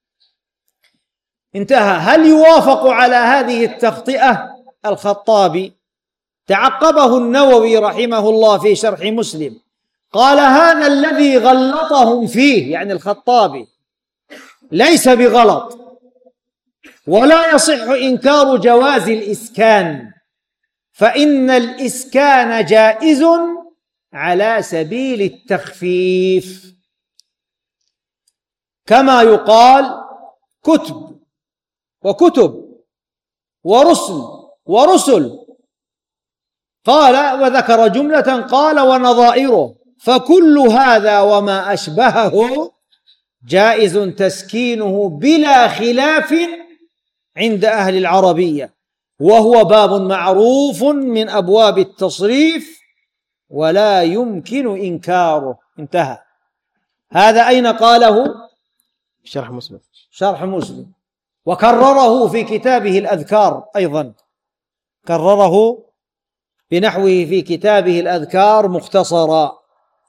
انتهى. هل يوافق على هذه التخطئة الخطابي؟ تعقبه النووي رحمه الله في شرح مسلم، قال: هذا الذي غلطهم فيه، يعني الخطابي، ليس بغلط، ولا يصح إنكار جواز الإسكان، فإن الإسكان جائز على سبيل التخفيف، كما يقال كتب وكتب ورسل ورسل. قال وذكر جملة قال: ونظائره، فكل هذا وما أشبهه جائز تسكينه بلا خلاف عند أهل العربية، وهو باب معروف من أبواب التصريف ولا يمكن إنكاره. انتهى. هذا أين قاله؟ شرح مسلم. شرح مسلم. وكرره في كتابه الأذكار أيضا، كرره بنحوه في كتابه الأذكار مختصرا.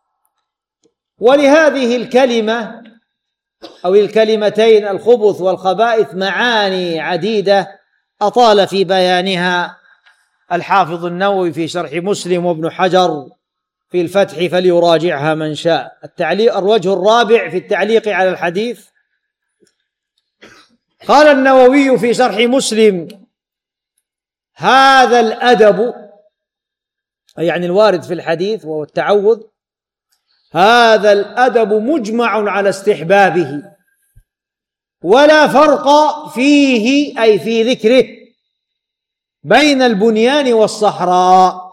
ولهذه الكلمة أو الكلمتين الخبث والخبائث معاني عديدة أطال في بيانها الحافظ النووي في شرح مسلم، وابن حجر في الفتح فليراجعها من شاء. التعليق الوجه الرابع في التعليق على الحديث، قال النووي في شرح مسلم: هذا الأدب، يعني الوارد في الحديث وهو التعوذ، هذا الأدب مجمع على استحبابه، ولا فرق فيه أي في ذكره بين البنيان والصحراء.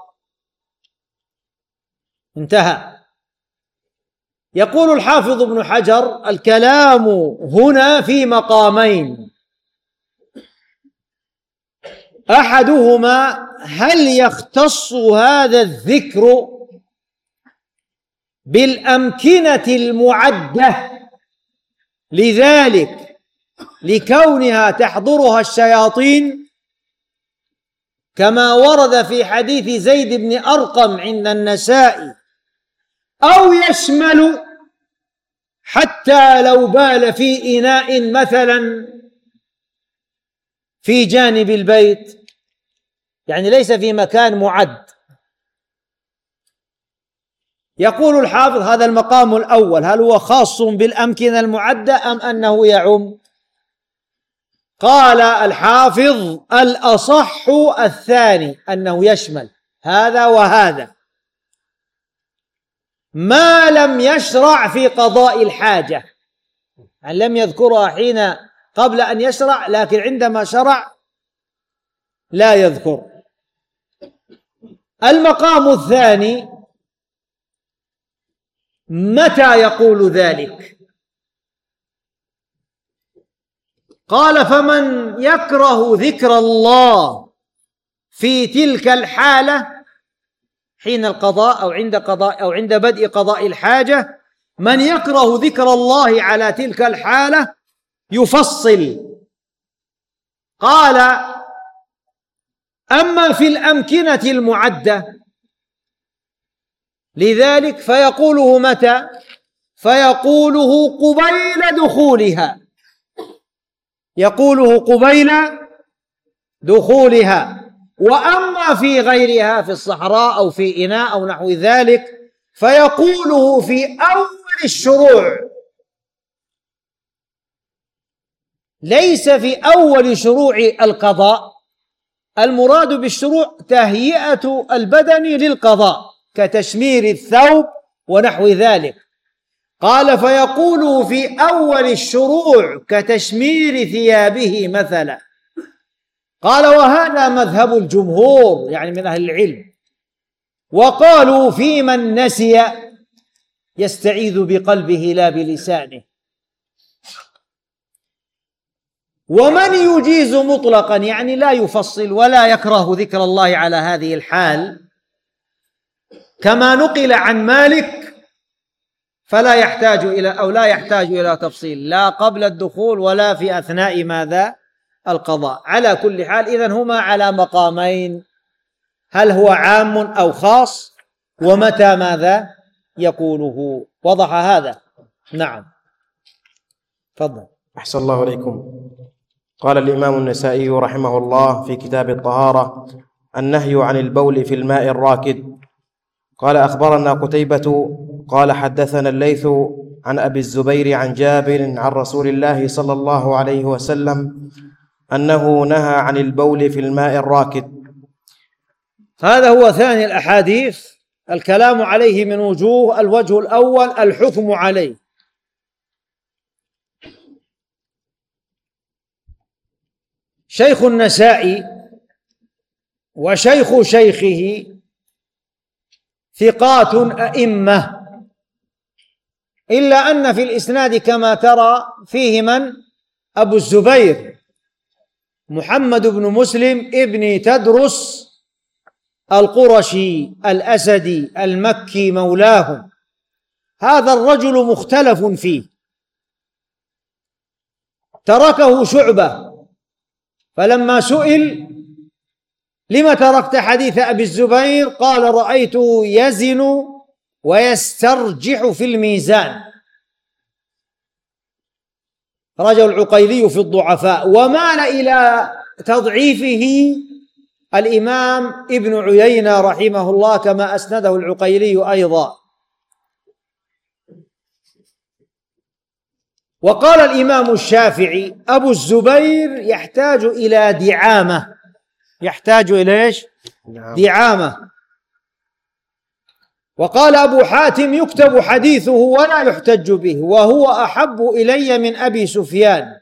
انتهى. يقول الحافظ ابن حجر: الكلام هنا في مقامين، أحدهما هل يختص هذا الذكر بالأمكنة المعدة لذلك لكونها تحضرها الشياطين، كما ورد في حديث زيد بن أرقم عند النسائي، أو يشمل حتى لو بال في إناء مثلا في جانب البيت، يعني ليس في مكان معد. يقول الحافظ: هذا المقام الأول، هل هو خاص بالأمكنة المعدة أم أنه يعم؟ قال الحافظ: الأصح الثاني، أنه يشمل هذا وهذا، ما لم يشرع في قضاء الحاجة، يعني لم يذكرها حين قبل أن يشرع، لكن عندما شرع لا يذكر. المقام الثاني: متى يقول ذلك؟ قال: فمن يكره ذكر الله في تلك الحالة حين القضاء أو عند قضاء أو عند بدء قضاء الحاجة، من يكره ذكر الله على تلك الحالة يفصل. قال: أما في الأمكنة المعدة لذلك فيقوله متى؟ فيقوله قبيل دخولها، يقوله قبيل دخولها. وأما في غيرها في الصحراء أو في إناء أو نحو ذلك فيقوله في أول الشروع، ليس في أول شروع القضاء. المراد بالشروع تهيئة البدن للقضاء كتشمير الثوب ونحو ذلك. قال: فيقوله في أول الشروع كتشمير ثيابه مثلا. قال: وهذا مذهب الجمهور يعني من أهل العلم. وقالوا: في من نسي يستعيذ بقلبه لا بلسانه. ومن يجيز مطلقا يعني لا يفصل ولا يكره ذكر الله على هذه الحال كما نقل عن مالك، فلا يحتاج إلى أو لا يحتاج إلى تفصيل لا قبل الدخول ولا في أثناء ماذا؟ القضاء. على كل حال إذن هما على مقامين: هل هو عام أو خاص؟ ومتى ماذا يقوله؟ وضح هذا؟ نعم، تفضل. أحسن الله إليكم. قال الإمام النسائي رحمه الله في كتاب الطهارة: النهي عن البول في الماء الراكد. قال: أخبرنا قتيبة قال حدثنا الليث عن أبي الزبير عن جابر عن رسول الله صلى الله عليه وسلم أنه نهى عن البول في الماء الراكد. هذا هو ثاني الأحاديث الكلام عليه من وجوه. الوجه الأول الحكم عليه. شيخ النسائي وشيخ شيخه ثقات أئمة، إلا أن في الإسناد كما ترى فيه من؟ أبو الزبير محمد بن مسلم ابن تدرس القرشي الأسدي المكي مولاهم. هذا الرجل مختلف فيه، تركه شعبة، فلما سئل: لما تركت حديث أبي الزبير؟ قال: رأيته يزن ويسترجح في الميزان. رجل العقيلي في الضعفاء. ومال إلى تضعيفه الإمام ابن عيينة رحمه الله كما أسنده العقيلي أيضا. وقال الإمام الشافعي: أبو الزبير يحتاج إلى دعامة. يحتاج إلى إيش؟ دعامة. وقال أبو حاتم: يكتب حديثه ولا يحتج به، وهو أحب إلي من أبي سفيان.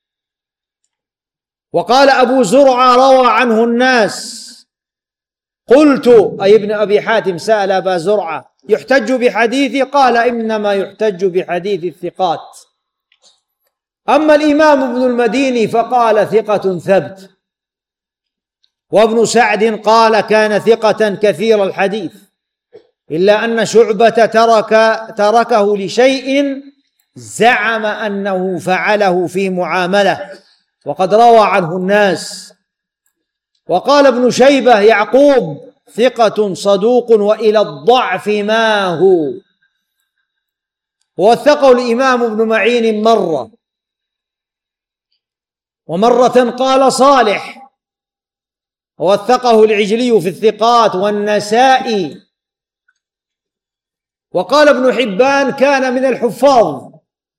وقال أبو زرعة: روى عنه الناس. قلت أي ابن أبي حاتم سأل أبا زرعة: يحتج بحديثه؟ قال: إنما يحتج بحديث الثقات. أما الإمام ابن المديني فقال: ثقة ثبت. وابن سعد قال: كان ثقة كثير الحديث، إلا أن شعبة ترك تركه لشيء زعم أنه فعله في معاملة، وقد روى عنه الناس. وقال ابن شيبة يعقوب: ثقة صدوق وإلى الضعف ما هو. ووثقه الإمام ابن معين مرة، ومرة قال صالح. ووثقه العجلي في الثقات والنسائي. وقال ابن حبان: كان من الحفاظ،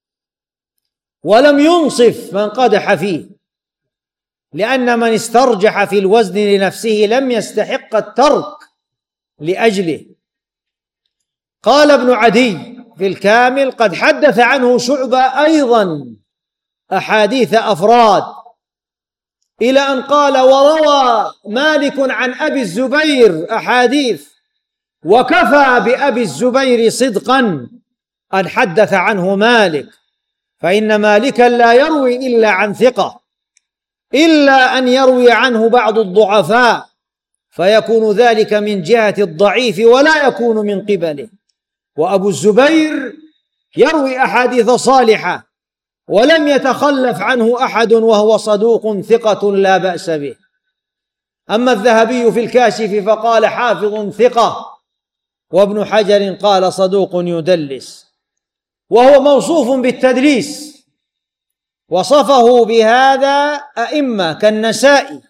ولم ينصف من قدح فيه، لأن من استرجح في الوزن لنفسه لم يستحق الترك لأجله. قال ابن عدي في الكامل: قد حدث عنه شعبة أيضا أحاديث أفراد، إلى أن قال: وروى مالك عن أبي الزبير أحاديث، وكفى بأبي الزبير صدقا أن حدث عنه مالك، فإن مالكا لا يروي إلا عن ثقة، إلا أن يروي عنه بعض الضعفاء فيكون ذلك من جهة الضعيف ولا يكون من قبله. وأبو الزبير يروي أحاديث صالحة ولم يتخلف عنه أحد وهو صدوق ثقة لا بأس به. أما الذهبي في الكاشف فقال حافظ ثقة، وابن حجر قال صدوق يدلس، وهو موصوف بالتدليس، وصفه بهذا أئمة كالنسائي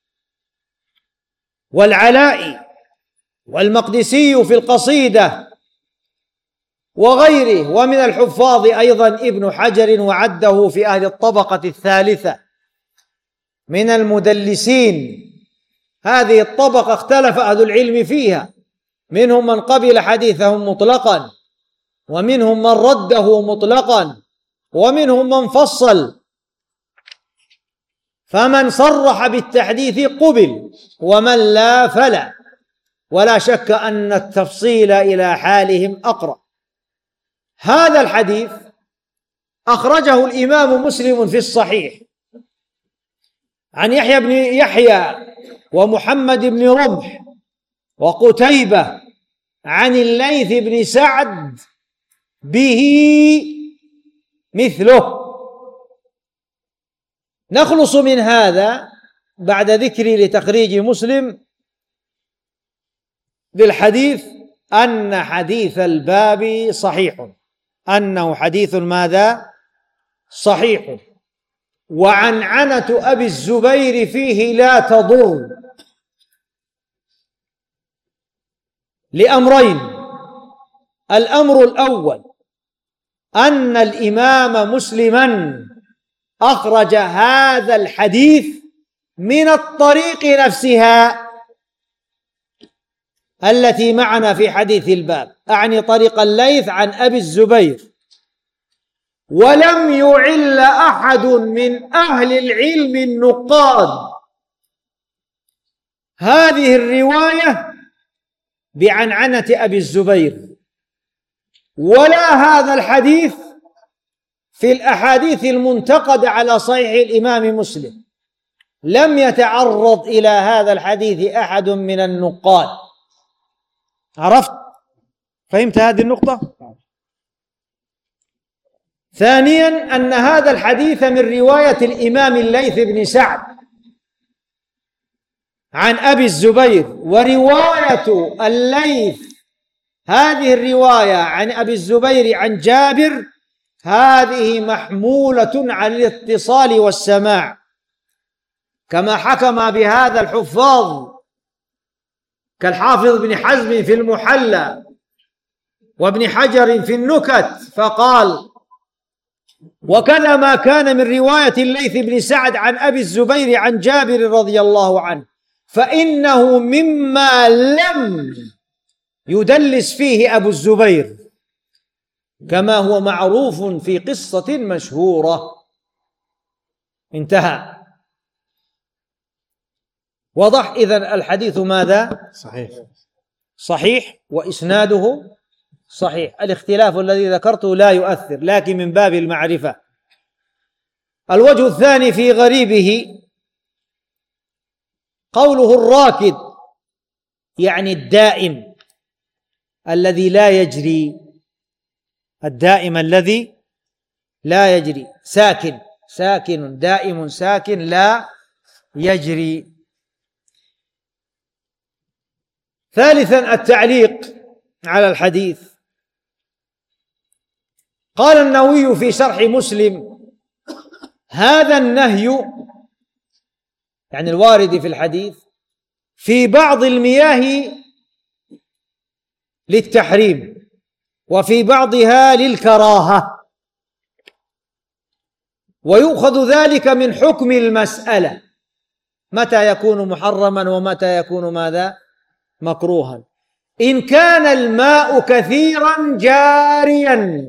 والعلائي والمقدسي في القصيدة وغيره، ومن الحفاظ أيضا ابن حجر وعده في أهل الطبقة الثالثة من المدلسين. هذه الطبقة اختلف أهل العلم فيها، منهم من قبل حديثهم مطلقا، ومنهم من رده مطلقا، ومنهم من فصل، فمن صرح بالتحديث قبل ومن لا فلا، ولا شك أن التفصيل إلى حالهم أقرب. هذا الحديث أخرجه الإمام مسلم في الصحيح عن يحيى بن يحيى ومحمد بن رمح وقتيبة عن الليث بن سعد به مثله. نخلص من هذا بعد ذكري لتخريج مسلم بالحديث أن حديث الباب صحيح، أنه حديث ماذا؟ صحيح. وعنعنة أبي الزبير فيه لا تضر لأمرين: الأمر الأول أن الإمام مسلما أخرج هذا الحديث من الطريق نفسها التي معنا في حديث الباب، أعني طريق الليث عن أبي الزبير، ولم يعل أحد من أهل العلم النقاد هذه الرواية بعنعنة أبي الزبير، ولا هذا الحديث في الأحاديث المنتقدة على صحيح الإمام مسلم، لم يتعرض إلى هذا الحديث أحد من النقاد. عرفت؟ فهمت هذه النقطة؟ ثانيا أن هذا الحديث من رواية الإمام الليث بن سعد عن أبي الزبير، ورواية الليث هذه الرواية عن أبي الزبير عن جابر هذه محمولة على الاتصال والسماع، كما حكم بهذا الحفاظ كالحافظ بن حزم في المحلى وابن حجر في النكت، فقال: وكذا ما كان من رواية الليث بن سعد عن أبي الزبير عن جابر رضي الله عنه، فإنه مما لم يدلس فيه أبو الزبير، كما هو معروف في قصة مشهورة. انتهى. وضح إذن الحديث ماذا؟ صحيح صحيح وإسناده صحيح. الاختلاف الذي ذكرته لا يؤثر، لكن من باب المعرفة. الوجه الثاني في غريبه قوله الراكد، يعني الدائم الذي لا يجري، الدائم الذي لا يجري، ساكن، ساكن دائم ساكن لا يجري. ثالثا التعليق على الحديث. قال النووي في شرح مسلم: هذا النهي، يعني الوارد في الحديث، في بعض المياه للتحريم وفي بعضها للكراهة، ويؤخذ ذلك من حكم المسألة، متى يكون محرما ومتى يكون ماذا؟ مكروها. إن كان الماء كثيرا جاريا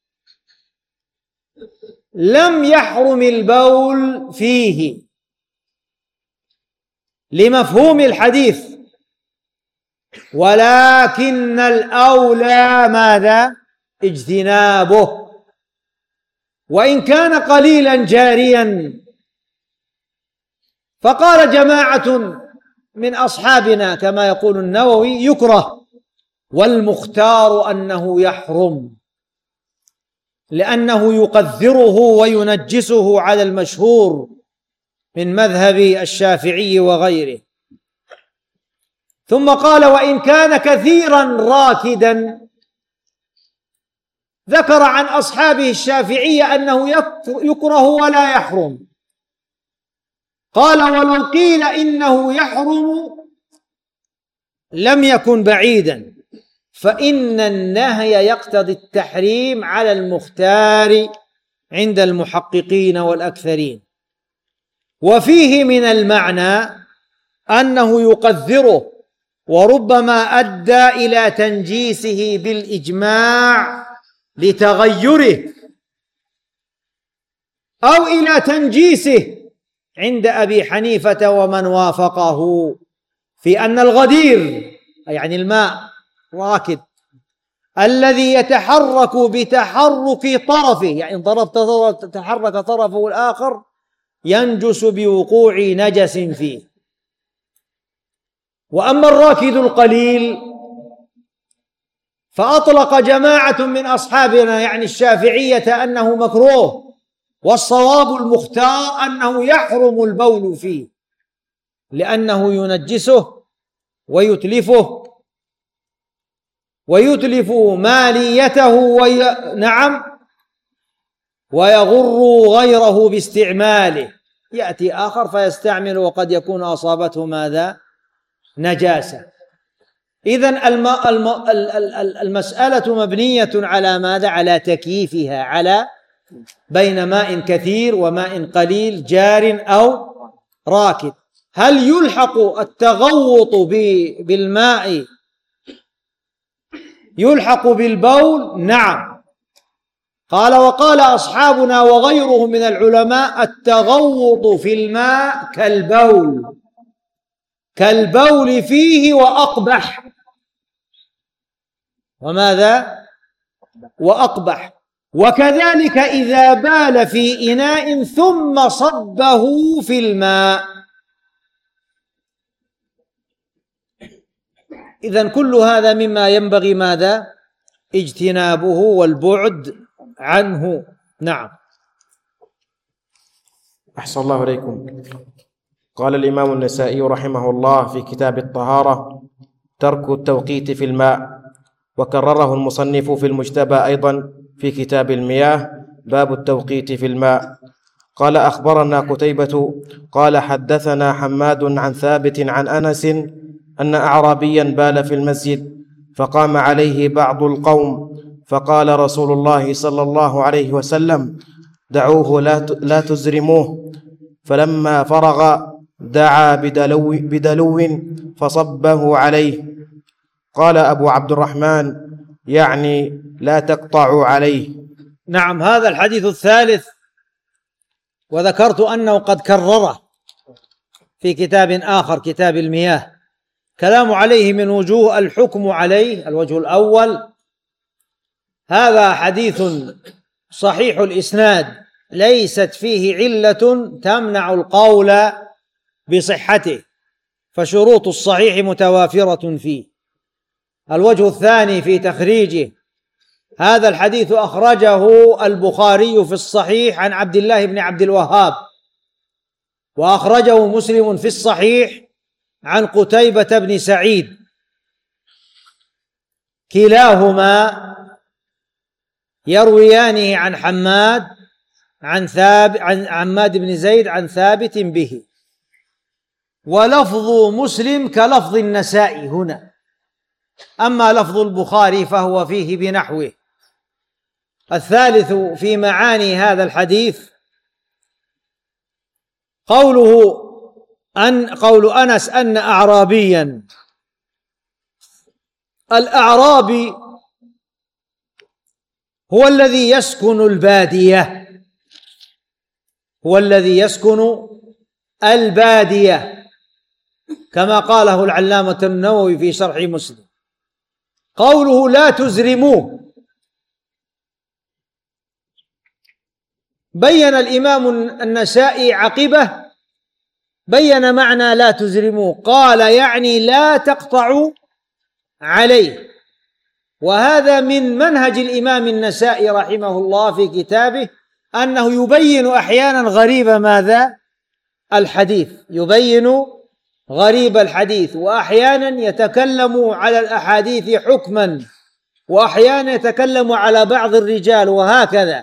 لم يحرم البول فيه لمفهوم الحديث، ولكن الأولى ماذا؟ اجتنابه. وإن كان قليلا جاريا، فقال جماعة من أصحابنا كما يقول النووي يكره، والمختار أنه يحرم، لأنه يقذره وينجسه على المشهور من مذهب الشافعي وغيره. ثم قال: وإن كان كثيرا راكدا، ذكر عن أصحابه الشافعية أنه يكره ولا يحرم. قال: ولو قيل إنه يحرم لم يكن بعيدا، فإن النهي يقتضي التحريم على المختار عند المحققين والأكثرين. وفيه من المعنى أنه يقذره، وربما أدى إلى تنجيسه بالإجماع لتغيره، أو إلى تنجيسه عند أبي حنيفة ومن وافقه في أن الغدير، يعني الماء راكد الذي يتحرك بتحرك طرفه، يعني إن ضربت تحرك طرفه الآخر ينجس بوقوع نجس فيه. وأما الراكد القليل فأطلق جماعة من أصحابنا يعني الشافعية أنه مكروه، والصواب المختار أنه يحرم البول فيه، لأنه ينجسه ويتلفه ويتلف ماليته وي... نعم ويغر غيره باستعماله. يأتي آخر فيستعمل وقد يكون أصابته ماذا؟ نجاسة. إذن الم... الم... المسألة مبنية على ماذا؟ على تكييفها، على بين ماء كثير وماء قليل، جار أو راكد. هل يلحق التغوط ب... بالماء يلحق بالبول؟ نعم. قال: وقال أصحابنا وغيرهم من العلماء: التغوط في الماء كالبول كالبول فيه وأقبح. وماذا؟ وأقبح. وكذلك إذا بال في إناء ثم صبه في الماء. إذن كل هذا مما ينبغي ماذا؟ اجتنابه والبعد عنه. نعم. أحسن الله إليكم. قال الإمام النسائي رحمه الله في كتاب الطهارة: ترك التوقيت في الماء. وكرره المصنف في المجتبى أيضا في كتاب المياه باب التوقيت في الماء. قال: أخبرنا قتيبة قال حدثنا حماد عن ثابت عن أنس أن أعرابيا بال في المسجد، فقام عليه بعض القوم، فقال رسول الله صلى الله عليه وسلم: دعوه لا تزرموه. فلما فرغ دعا بدلو, بدلو فصبه عليه. قال أبو عبد الرحمن: يعني لا تقطعوا عليه. نعم. هذا الحديث الثالث، وذكرت أنه قد كرره في كتاب آخر، كتاب المياه. كلام عليه من وجوه: الحكم عليه، الوجه الأول: هذا حديث صحيح الإسناد، ليست فيه علة تمنع القول بصحته، فشروط الصحيح متوافرة فيه. الوجه الثاني في تخريجه: هذا الحديث أخرجه البخاري في الصحيح عن عبد الله بن عبد الوهاب، وأخرجه مسلم في الصحيح عن قتيبة بن سعيد، كلاهما يرويانه عن حماد عن ثابت عن عماد بن زيد عن ثابت به. ولفظ مسلم كلفظ النسائي هنا، أما لفظ البخاري فهو فيه بنحوه. الثالث في معاني هذا الحديث قوله أن قول أنس أن أعرابيا. الأعرابي هو الذي يسكن البادية، هو الذي يسكن البادية، كما قاله العلامة النووي في شرح مسلم. قوله لا تزرموه، بين الإمام النسائي عقبه بين معنى لا تزرموا، قال يعني لا تقطعوا عليه. وهذا من منهج الإمام النسائي رحمه الله في كتابه، أنه يبين أحيانا غريب ماذا؟ الحديث، يبين غريب الحديث، وأحيانا يتكلم على الأحاديث حكما، وأحيانا يتكلم على بعض الرجال، وهكذا.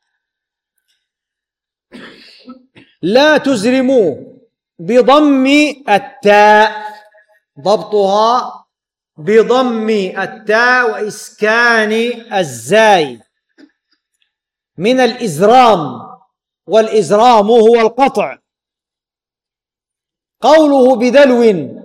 لا تزرموا بضم التاء، ضبطها بضم التاء وإسكان الزاي، من الإزرام، والإزرام هو القطع. قوله بدلو،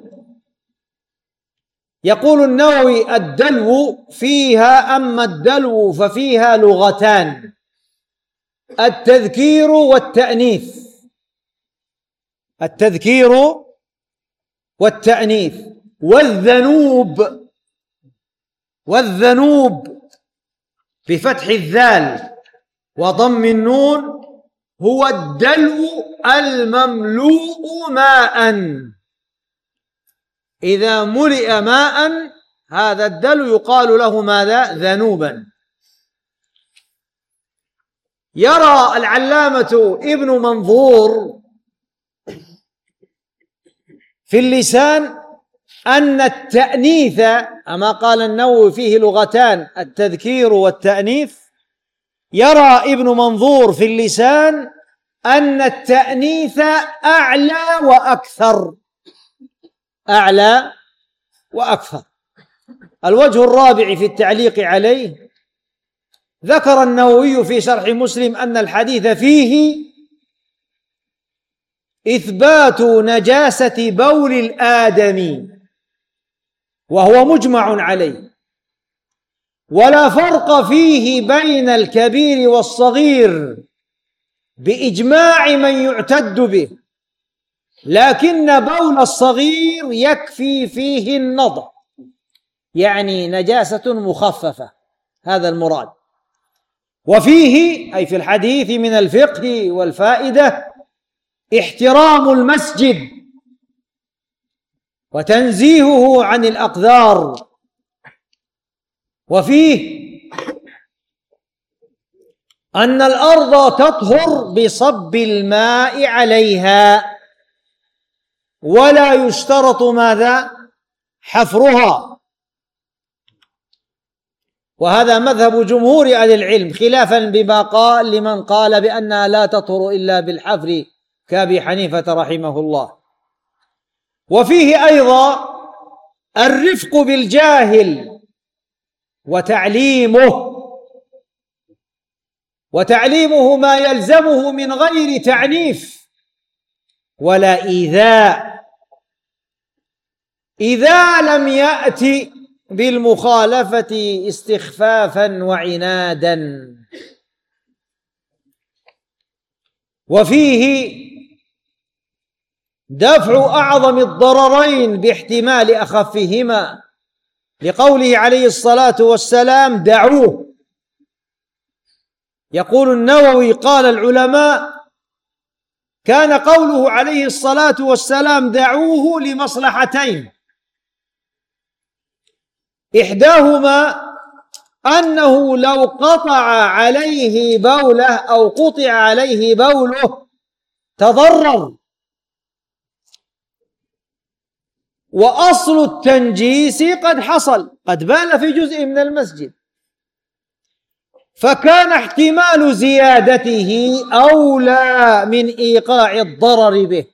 يقول النووي الدلو فيها، أما الدلو ففيها لغتان: التذكير والتأنيث، التذكير والتأنيث. والذنوب، والذنوب بفتح الذال وضم النون هو الدلو المملوء ماء. إذا ملئ ماء هذا الدلو يقال له ماذا؟ ذنوبا. يرى العلامة ابن منظور في اللسان أن التأنيث، أما قال النووي فيه لغتان التذكير والتأنيث، يرى ابن منظور في اللسان أن التأنيث أعلى وأكثر، أعلى وأكثر. الوجه الرابع في التعليق عليه، ذكر النووي في شرح مسلم أن الحديث فيه إثبات نجاسة بول الآدمي، وهو مجمع عليه، ولا فرق فيه بين الكبير والصغير بإجماع من يعتد به، لكن بول الصغير يكفي فيه النضح، يعني نجاسة مخففة، هذا المراد. وفيه أي في الحديث من الفقه والفائدة احترام المسجد وتنزيهه عن الأقذار، وفيه أن الأرض تطهر بصب الماء عليها، ولا يشترط ماذا؟ حفرها. وهذا مذهب جمهور أهل العلم، خلافا بما قال لمن قال بأنها لا تطهر إلا بالحفر كأبي حنيفة رحمه الله. وفيه أيضا الرفق بالجاهل وتعليمه، وتعليمه ما يلزمه من غير تعنيف ولا إيذاء، إذا لم يأتي بالمخالفة استخفافا وعنادا. وفيه دفع أعظم الضررين باحتمال أخفهما، لقوله عليه الصلاة والسلام دعوه. يقول النووي قال العلماء كان قوله عليه الصلاة والسلام دعوه لمصلحتين: إحداهما أنه لو قطع عليه بوله أو قطع عليه بوله تضرر، وأصل التنجيس قد حصل، قد بال في جزء من المسجد، فكان احتمال زيادته أولى من إيقاع الضرر به.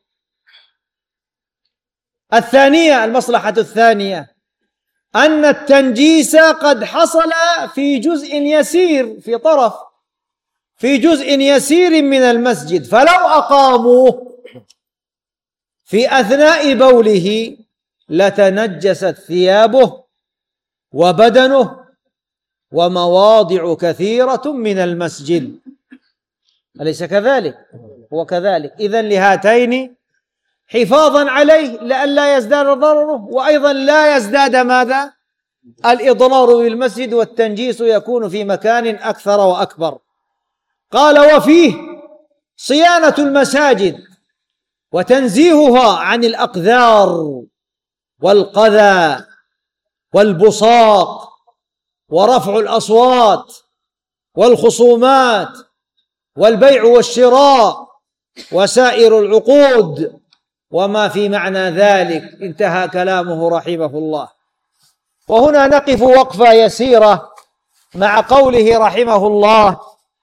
الثانية، المصلحة الثانية، أن التنجيس قد حصل في جزء يسير، في طرف في جزء يسير من المسجد، فلو أقاموه في أثناء بوله لتنجست ثيابه وبدنه ومواضع كثيرة من المسجد، أليس كذلك؟ هو كذلك. إذن لهاتين حفاظا عليه لئلا يزداد ضرره، وأيضا لا يزداد ماذا؟ الإضرار بالمسجد، والتنجيس يكون في مكان أكثر وأكبر. قال وفيه صيانة المساجد وتنزيهها عن الأقذار والقذى والبصاق ورفع الأصوات والخصومات والبيع والشراء وسائر العقود وما في معنى ذلك. انتهى كلامه رحمه الله. وهنا نقف وقفة يسيرة مع قوله رحمه الله: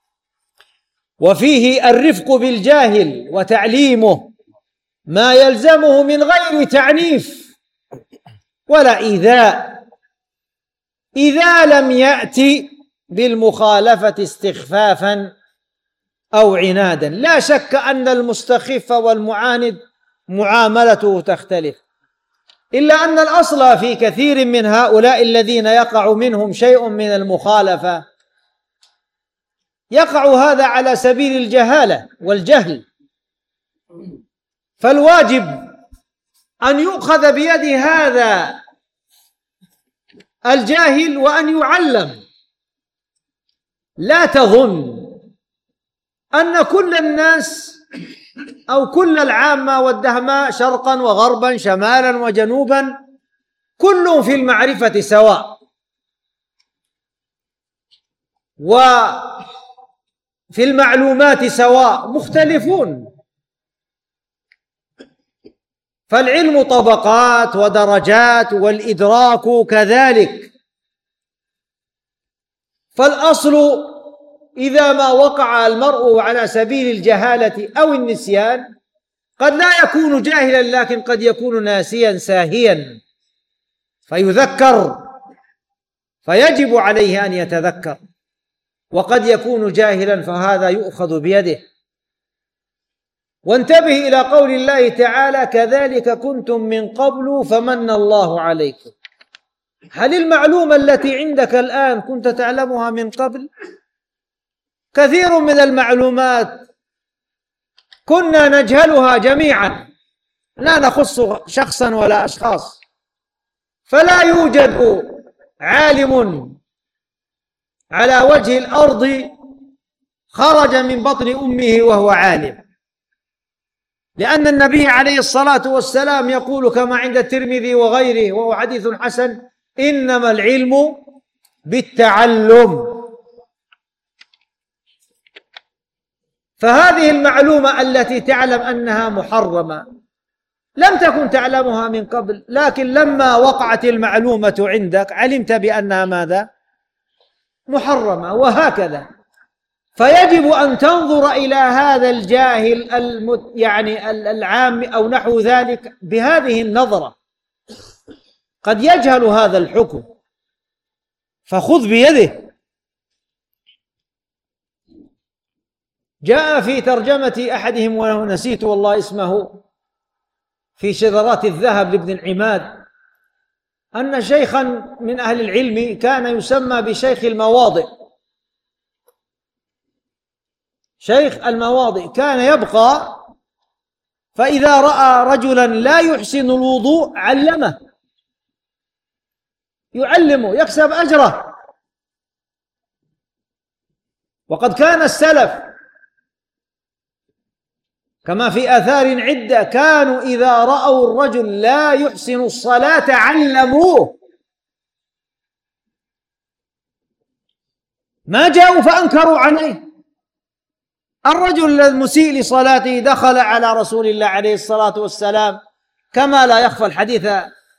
وفيه الرفق بالجاهل وتعليمه ما يلزمه من غير تعنيف ولا إيذاء، إذا لم يأتي بالمخالفة استخفافا أو عنادا. لا شك أن المستخف والمعاند معاملته تختلف، إلا أن الأصل في كثير من هؤلاء الذين يقع منهم شيء من المخالفة يقع هذا على سبيل الجهالة والجهل، فالواجب أن يؤخذ بيد هذا الجاهل وأن يعلم. لا تظن أن كل الناس أو كل العامة والدهماء شرقا وغربا شمالا وجنوبا كلهم في المعرفة سواء، وفي المعلومات سواء، مختلفون. فالعلم طبقات ودرجات والإدراك كذلك. فالأصل إذا ما وقع المرء على سبيل الجهالة أو النسيان، قد لا يكون جاهلا لكن قد يكون ناسيا ساهيا فيذكر، فيجب عليه أن يتذكر. وقد يكون جاهلا فهذا يؤخذ بيده. وانتبه إلى قول الله تعالى: كذلك كنتم من قبل فمن الله عليكم. هل المعلومة التي عندك الآن كنت تعلمها من قبل؟ كثير من المعلومات كنا نجهلها جميعا، لا نخص شخصا ولا أشخاص. فلا يوجد عالم على وجه الأرض خرج من بطن أمه وهو عالم، لأن النبي عليه الصلاة والسلام يقول كما عند الترمذي وغيره وهو حديث حسن: إنما العلم بالتعلم. فهذه المعلومة التي تعلم أنها محرمة لم تكن تعلمها من قبل، لكن لما وقعت المعلومة عندك علمت بأنها ماذا؟ محرمة. وهكذا. فيجب أن تنظر إلى هذا الجاهل المت يعني العام أو نحو ذلك بهذه النظرة. قد يجهل هذا الحكم فخذ بيده. جاء في ترجمة أحدهم ونسيت والله اسمه في شذرات الذهب لابن العماد أن شيخا من أهل العلم كان يسمى بشيخ المواضع. شيخ المواضع كان يبقى فإذا رأى رجلا لا يحسن الوضوء علمه، يعلمه يكسب أجره. وقد كان السلف كما في آثار عدة كانوا إذا رأوا الرجل لا يحسن الصلاة علموه، ما جاءوا فأنكروا عليه. الرجل المسيء لصلاته دخل على رسول الله عليه الصلاة والسلام كما لا يخفى الحديث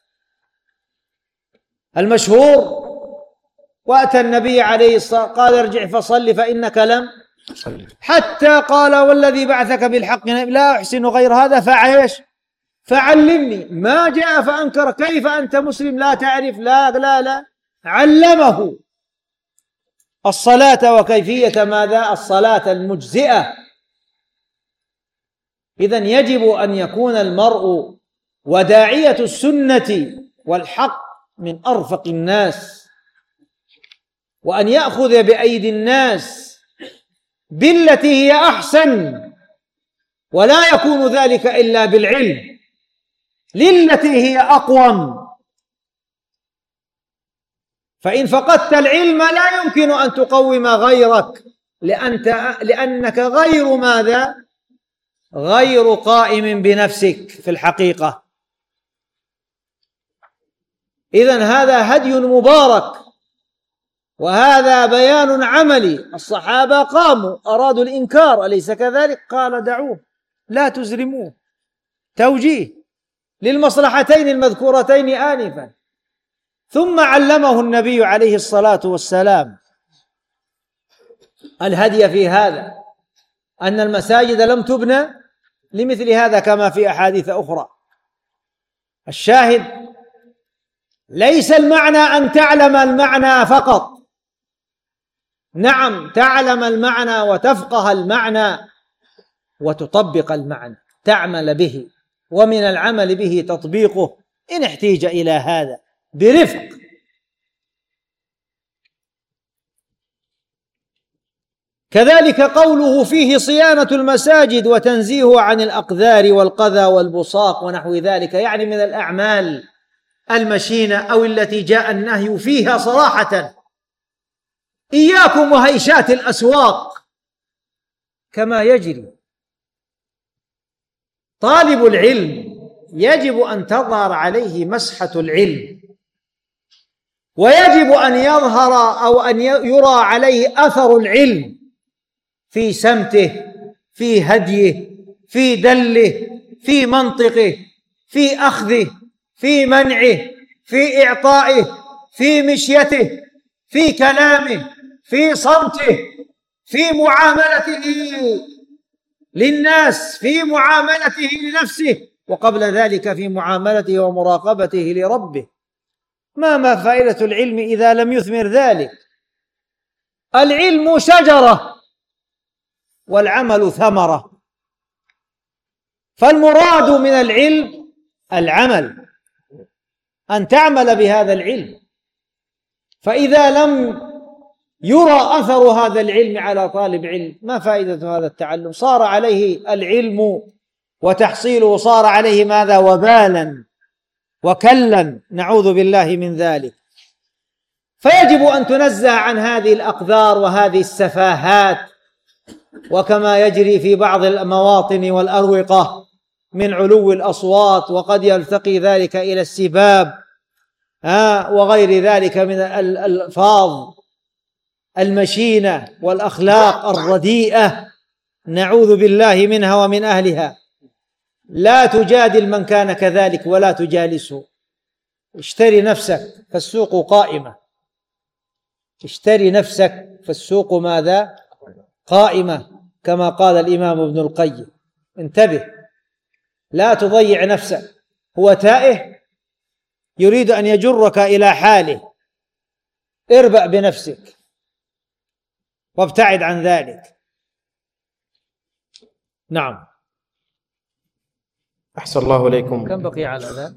المشهور، وأتى النبي عليه الصلاة قال: ارجع فصل فإنك لم حتى قال: والذي بعثك بالحق لا أحسن غير هذا فعيش فعلمني. ما جاء فأنكر: كيف أنت مسلم لا تعرف؟ لا لا لا علمه الصلاة وكيفية ماذا؟ الصلاة المجزئة. إذن يجب أن يكون المرء وداعية السنة والحق من أرفق الناس، وأن يأخذ بأيدي الناس بالتي هي أحسن، ولا يكون ذلك إلا بالعلم للتي هي أقوم. فإن فقدت العلم لا يمكن أن تقوم غيرك، لأنت لأنك غير ماذا؟ غير قائم بنفسك في الحقيقة. إذن هذا هدي مبارك، وهذا بيان عملي. الصحابة قاموا أرادوا الإنكار، أليس كذلك؟ قال دعوه لا تزرموه، توجيه للمصلحتين المذكورتين آنفا. ثم علمه النبي عليه الصلاة والسلام الهدي في هذا، أن المساجد لم تبنى لمثل هذا كما في أحاديث أخرى. الشاهد ليس المعنى أن تعلم المعنى فقط، نعم تعلم المعنى وتفقه المعنى وتطبق المعنى، تعمل به، ومن العمل به تطبيقه إن احتيج إلى هذا برفق. كذلك قوله فيه صيانة المساجد وتنزيهه عن الأقذار والقذى والبصاق ونحو ذلك، يعني من الأعمال المشينة أو التي جاء النهي فيها صراحة. إياكم وهيشات الأسواق، كما يجري. طالب العلم يجب أن تظهر عليه مسحة العلم، ويجب أن يظهر أو أن يرى عليه أثر العلم في سمته، في هديه، في دله، في منطقه، في أخذه، في منعه، في إعطائه، في مشيته، في كلامه، في صمته، في معاملته للناس، في معاملته لنفسه، وقبل ذلك في معاملته ومراقبته لربه. ما ما فائدة العلم إذا لم يثمر ذلك؟ العلم شجرة والعمل ثمرة، فالمراد من العلم العمل، أن تعمل بهذا العلم. فإذا لم يرى أثر هذا العلم على طالب علم، ما فائدة هذا التعلم؟ صار عليه العلم وتحصيله صار عليه ماذا؟ وبالا وكلا، نعوذ بالله من ذلك. فيجب أن تنزه عن هذه الأقذار وهذه السفاهات، وكما يجري في بعض المواطن والأروقة من علو الأصوات، وقد يلتقي ذلك إلى السباب آه وغير ذلك من الألفاظ المشينة والأخلاق الرديئة، نعوذ بالله منها ومن أهلها. لا تجادل من كان كذلك ولا تجالسه. اشتري نفسك فالسوق قائمة، اشتري نفسك فالسوق ماذا؟ قائمة، كما قال الإمام ابن القيم. انتبه، لا تضيع نفسك. هو تائه يريد أن يجرك إلى حاله، اربأ بنفسك وابتعد عن ذلك. نعم. أحسن الله إليكم. كم بقي على الأذان؟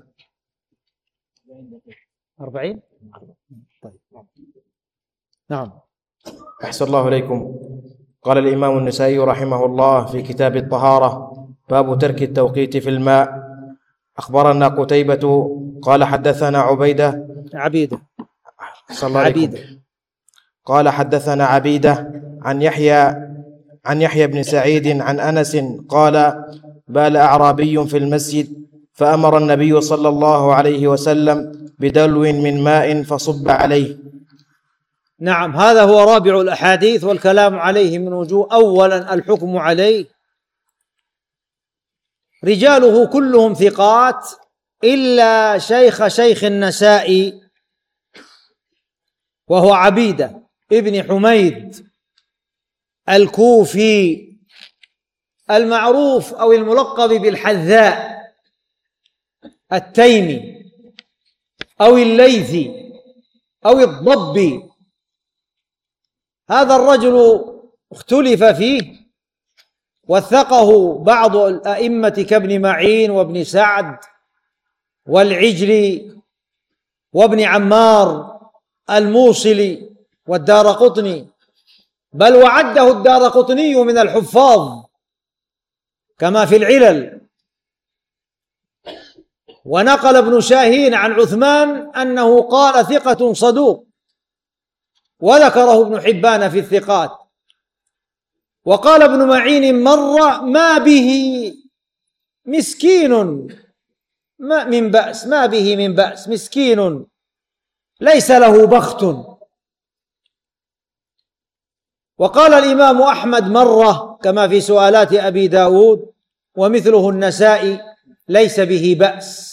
أربعين؟ طيب. نعم. أحسن الله إليكم. قال الإمام النسائي رحمه الله في كتاب الطهارة: باب ترك التوقيت في الماء. أخبرنا قتيبة قال حدثنا عبيدة عبيدة عبيدة قال حدثنا عبيدة عن يحيى عن يحيى بن سعيد عن أنس قال: بال أعرابي في المسجد فأمر النبي صلى الله عليه وسلم بدلو من ماء فصب عليه. نعم، هذا هو رابع الأحاديث والكلام عليه من وجوه. أولا الحكم عليه، رجاله كلهم ثقات إلا شيخ شيخ النسائي وهو عبيدة ابن حميد الكوفي المعروف أو الملقب بالحذاء التيمي أو الليثي أو الضبي. هذا الرجل اختلف فيه، وثقه بعض الأئمة كابن معين وابن سعد والعجلي وابن عمار الموصلي والدارقطني، بل وعده الدارقطني من الحفاظ كما في العلل. ونقل ابن شاهين عن عثمان أنه قال ثقة صدوق، وذكره ابن حبان في الثقات. وقال ابن معين مرة: ما به مسكين ما من بأس، ما به من بأس، مسكين ليس له بخت. وقال الإمام أحمد مرة كما في سؤالات أبي داود ومثله النسائي: ليس به بأس.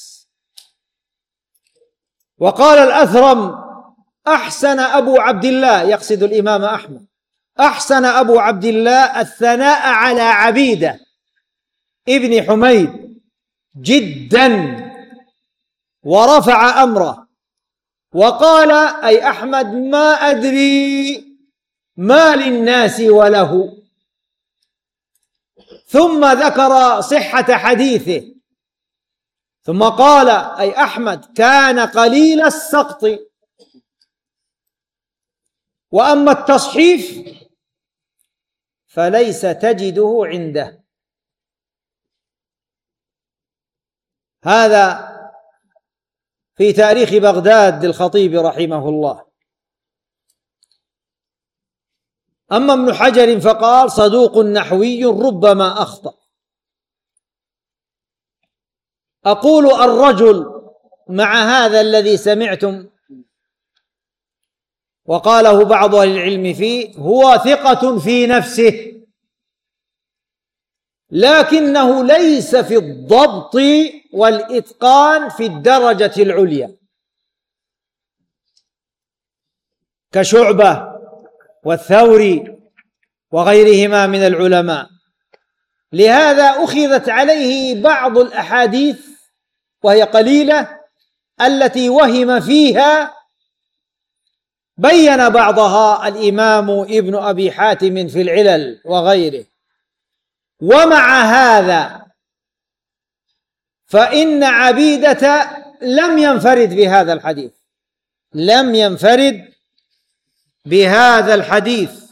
وقال الأثرم: أحسن أبو عبد الله، يقصد الإمام أحمد، أحسن أبو عبد الله الثناء على عبيدة ابن حميد جدا ورفع أمره، وقال أي أحمد: ما أدري ما للناس وله. ثم ذكر صحة حديثه، ثم قال أي أحمد: كان قليل السقط. وأما التصحيف فليس تجده عنده. هذا في تاريخ بغداد للخطيب رحمه الله. أما ابن حجر فقال: صدوق نحوي ربما أخطأ. أقول الرجل مع هذا الذي سمعتم وقاله بعض أهل العلم فيه هو ثقة في نفسه، لكنه ليس في الضبط والإتقان في الدرجة العليا كشعبة والثوري وغيرهما من العلماء. لهذا أخذت عليه بعض الأحاديث وهي قليلة التي وهم فيها، بين بعضها الإمام ابن أبي حاتم في العلل وغيره. ومع هذا فإن عبيدة لم ينفرد بهذا الحديث، لم ينفرد بهذا الحديث،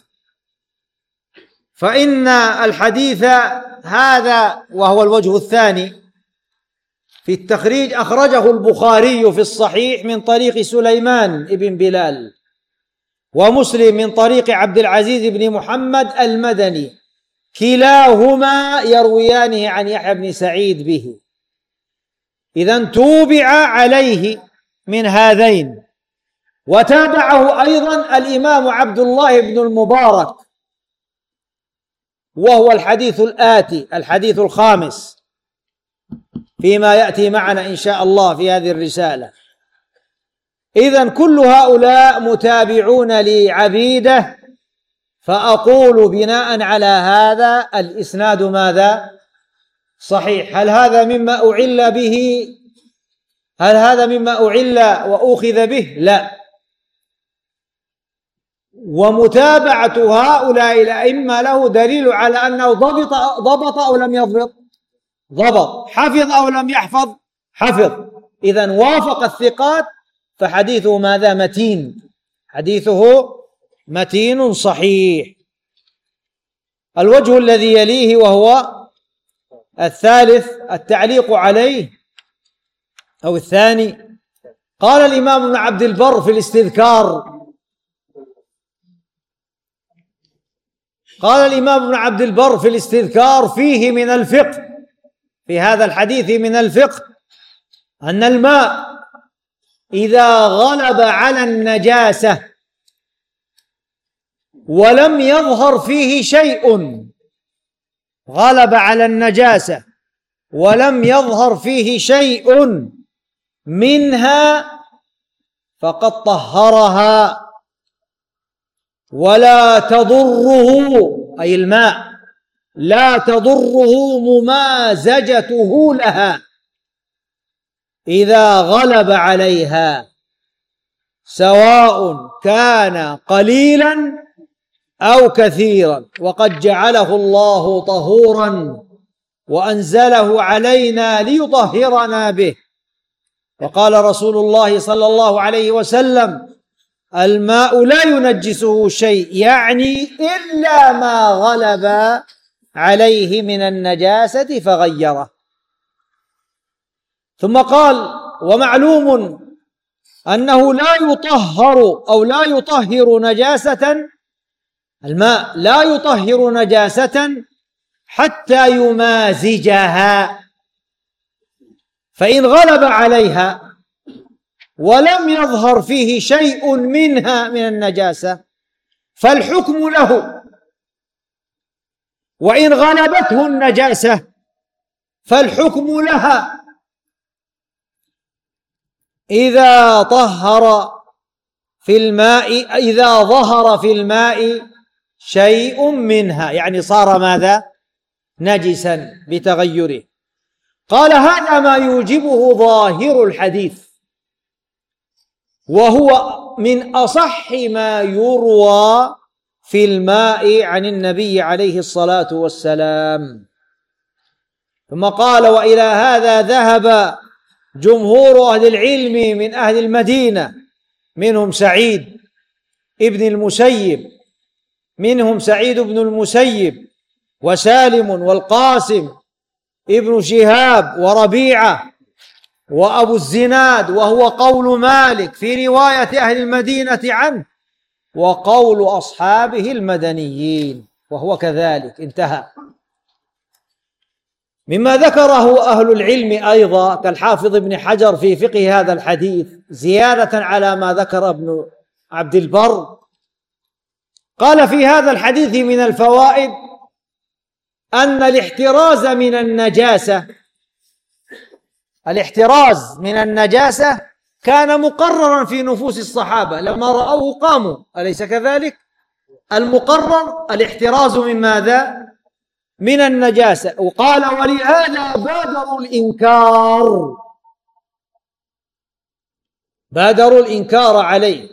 فإن الحديث هذا وهو الوجه الثاني في التخريج أخرجه البخاري في الصحيح من طريق سليمان بن بلال، ومسلم من طريق عبد العزيز بن محمد المدني، كلاهما يرويانه عن يحيى بن سعيد به. إذن توبع عليه من هذين. وتابعه أيضا الإمام عبد الله بن المبارك، وهو الحديث الآتي، الحديث الخامس فيما يأتي معنا إن شاء الله في هذه الرسالة. إذن كل هؤلاء متابعون لعبيدة، فأقول بناء على هذا الإسناد ماذا؟ صحيح. هل هذا مما أعل به؟ هل هذا مما أعل وأخذ به؟ لا. ومتابعة هؤلاء الأئمة له دليل على أنه ضبط ضبط أو لم يضبط؟ ضبط. حفظ أو لم يحفظ؟ حفظ. إذن وافق الثقات فحديثه ماذا؟ متين، حديثه متين صحيح. الوجه الذي يليه وهو الثالث التعليق عليه أو الثاني، قال الإمام ابن عبد البر في الاستذكار، قال الإمام ابن عبد البر في الاستذكار: فيه من الفقه، في هذا الحديث من الفقه أن الماء إذا غلب على النجاسة ولم يظهر فيه شيء، غلب على النجاسة ولم يظهر فيه شيء منها فقد طهرها، ولا تضره أي الماء لا تضره ممازجته لها إذا غلب عليها، سواء كان قليلا أو كثيرا، وقد جعله الله طهورا وأنزله علينا ليطهرنا به. وقال رسول الله صلى الله عليه وسلم: الماء لا ينجسه شيء، يعني إلا ما غلب عليه من النجاسة فغيره. ثم قال: ومعلوم أنه لا يطهر أو لا يطهر نجاسة الماء لا يطهر نجاسة حتى يمازجها، فإن غلب عليها ولم يظهر فيه شيء منها من النجاسة فالحكم له، وإن غلبته النجاسة فالحكم لها إذا طهر في الماء، إذا ظهر في الماء شيء منها، يعني صار ماذا؟ نجسا بتغيره. قال هذا ما يوجبه ظاهر الحديث، وهو من أصح ما يروى في الماء عن النبي عليه الصلاة والسلام. ثم قال وإلى هذا ذهب جمهور أهل العلم من أهل المدينة، منهم سعيد ابن المسيب منهم سعيد بن المسيب وسالم والقاسم ابن شهاب وربيعة وأبو الزناد، وهو قول مالك في رواية أهل المدينة عنه، وقول أصحابه المدنيين، وهو كذلك. انتهى. مما ذكره أهل العلم أيضا كالحافظ ابن حجر في فقه هذا الحديث زيادة على ما ذكر ابن عبد البر، قال في هذا الحديث من الفوائد أن الاحتراز من النجاسة الاحتراز من النجاسة كان مقررا في نفوس الصحابة، لما رأوه قاموا، أليس كذلك؟ المقرر الاحتراز من ماذا؟ من النجاسة. وقال ولهذا بادروا الإنكار بادروا الإنكار عليه،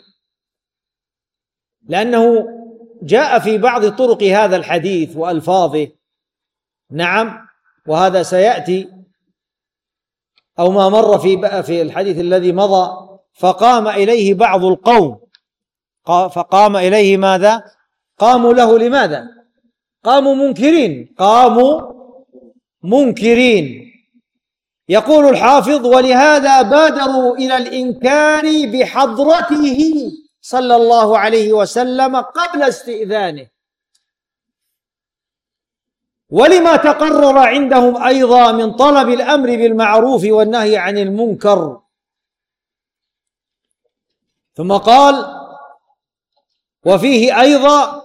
لأنه جاء في بعض طرق هذا الحديث وألفاظه، نعم، وهذا سيأتي أو ما مر في في الحديث الذي مضى، فقام إليه بعض القوم، فقام إليه ماذا؟ قاموا له لماذا؟ قاموا منكرين قاموا منكرين يقول الحافظ ولهذا بادروا إلى الإنكار بحضرته صلى الله عليه وسلم قبل استئذانه، ولما تقرر عندهم أيضا من طلب الأمر بالمعروف والنهي عن المنكر. ثم قال وفيه أيضا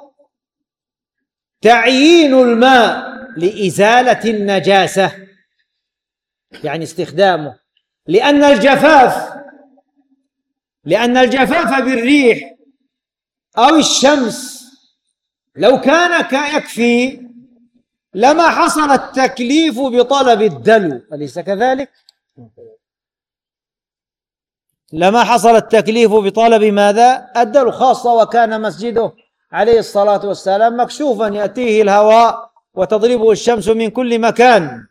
تعيين الماء لإزالة النجاسة، يعني استخدامه، لأن الجفاف لأن الجفاف بالريح أو الشمس لو كان يكفي لما حصل التكليف بطلب الدلو، أليس كذلك؟ لما حصل التكليف بطلب ماذا؟ الدلو، خاصة وكان مسجده عليه الصلاة والسلام مكشوفا يأتيه الهواء وتضربه الشمس من كل مكان.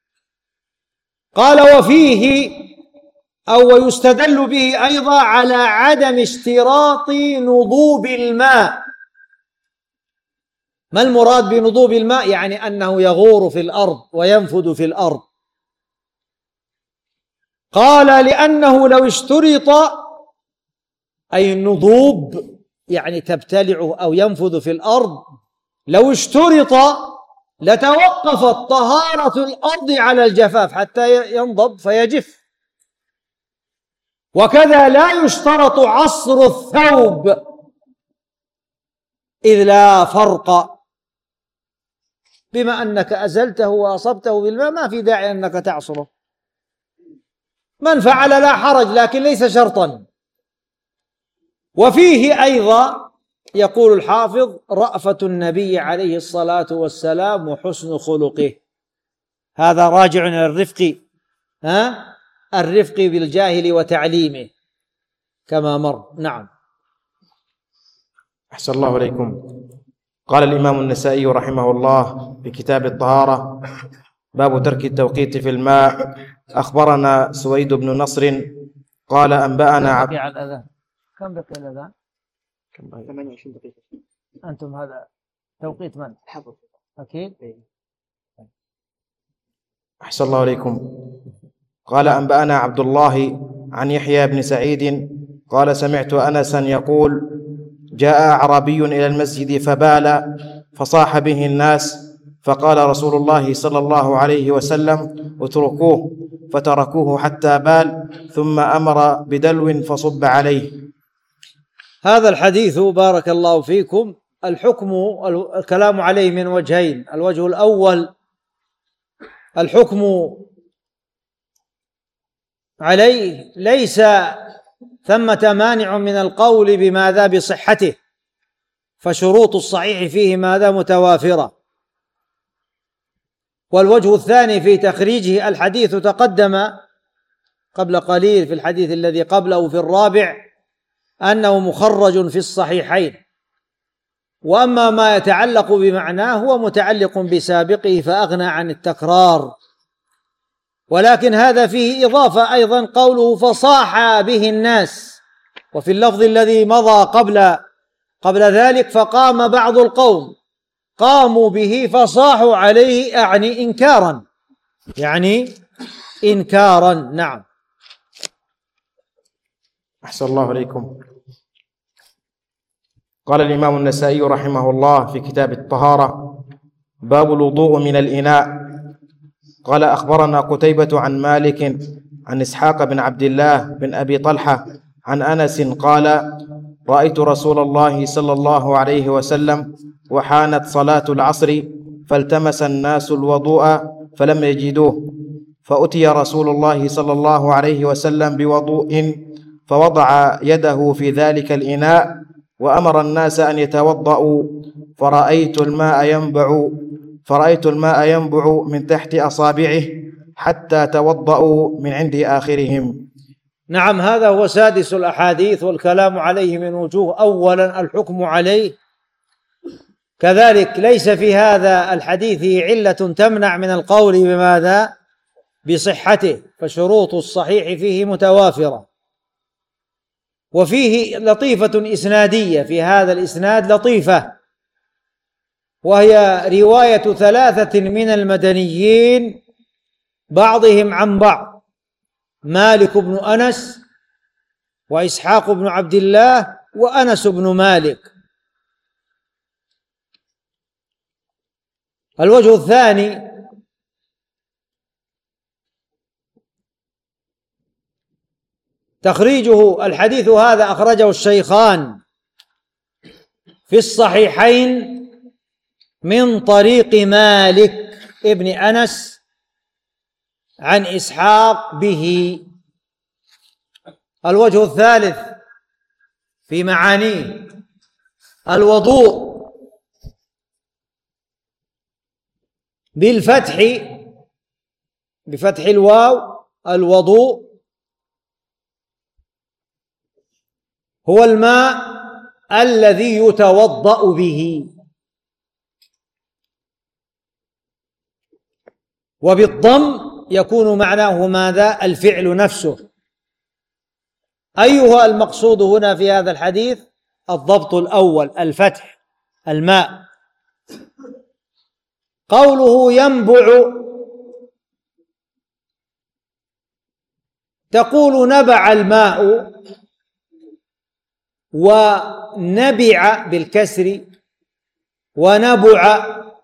قال وفيه أو يستدل به أيضا على عدم اشتراط نضوب الماء. ما المراد بنضوب الماء؟ يعني أنه يغور في الأرض وينفد في الأرض. قال لأنه لو اشترط أي النضوب يعني تبتلع أو ينفذ في الأرض، لو اشترط لتوقفت طهارة الأرض على الجفاف حتى ينضب فيجف. وكذا لا يشترط عصر الثوب إذ لا فرق، بما أنك أزلته وأصبته بالماء ما في داعي أنك تعصره. من فعل لا حرج، لكن ليس شرطا. وفيه أيضا يقول الحافظ رأفة النبي عليه الصلاة والسلام وحسن خلقه، هذا راجع إلى الرفق ها الرفق بالجاهل وتعليمه كما مر. نعم. أحسن الله إليكم. قال الإمام النسائي رحمه الله في كتاب الطهارة باب ترك التوقيت في الماء. أخبرنا سويد بن نصر قال أنبأنا عبد الأذان. كم بقي الأذان؟ ثمانية وعشرين دقيقة. أنتم هذا توقيت من؟ حفظ. أكيد. أحسن الله إليكم. قال أنبأنا عبد الله عن يحيى بن سعيد قال سمعت أنسا يقول جاء أعرابي إلى المسجد فبال فصاح به الناس، فقال رسول الله صلى الله عليه وسلم: اتركوه، فتركوه حتى بال، ثم أمر بدلو فصب عليه. هذا الحديث بارك الله فيكم الحكم الكلام عليه من وجهين. الوجه الأول الحكم عليه ليس ثمة مانع من القول بماذا بصحته، فشروط الصحيح فيه ماذا متوافرة. والوجه الثاني في تخريجه الحديث تقدم قبل قليل في الحديث الذي قبله في الرابع أنه مخرج في الصحيحين، وأما ما يتعلق بمعناه هو متعلق بسابقه فأغنى عن التكرار. ولكن هذا فيه إضافة أيضا، قوله فصاح به الناس، وفي اللفظ الذي مضى قبل قبل ذلك فقام بعض القوم، قاموا به فصاحوا عليه، يعني إنكارا يعني إنكارا نعم. أحسن الله عليكم. قال الإمام النسائي رحمه الله في كتاب الطهارة: باب الوضوء من الإناء. قال: أخبرنا قتيبة عن مالك عن إسحاق بن عبد الله بن أبي طلحة عن أنس قال: رأيت رسول الله صلى الله عليه وسلم وحانت صلاة العصر، فالتمس الناس الوضوء فلم يجدوه، فأتي رسول الله صلى الله عليه وسلم بوضوء، فوضع يده في ذلك الإناء وأمر الناس أن يتوضأوا، فرأيت الماء ينبع فرأيت الماء ينبع من تحت أصابعه حتى توضأوا من عند آخرهم. نعم، هذا هو سادس الأحاديث والكلام عليه من وجوه. أولا الحكم عليه، كذلك ليس في هذا الحديث علة تمنع من القول بماذا بصحته، فشروط الصحيح فيه متوافرة. وفيه لطيفة إسنادية، في هذا الإسناد لطيفة، وهي رواية ثلاثة من المدنيين بعضهم عن بعض: مالك بن أنس وإسحاق بن عبد الله وأنس بن مالك. الوجه الثاني تخريجه، الحديث هذا أخرجه الشيخان في الصحيحين من طريق مالك ابن أنس عن إسحاق به. الوجه الثالث في معانيه: الوضوء بالفتح بفتح الواو، الوضوء هو الماء الذي يتوضأ به، وبالضم يكون معناه ماذا الفعل نفسه. أيها المقصود هنا في هذا الحديث؟ الضبط الأول، الفتح، الماء. قوله ينبع، تقول نبع الماء، ونبع بالكسر، ونبع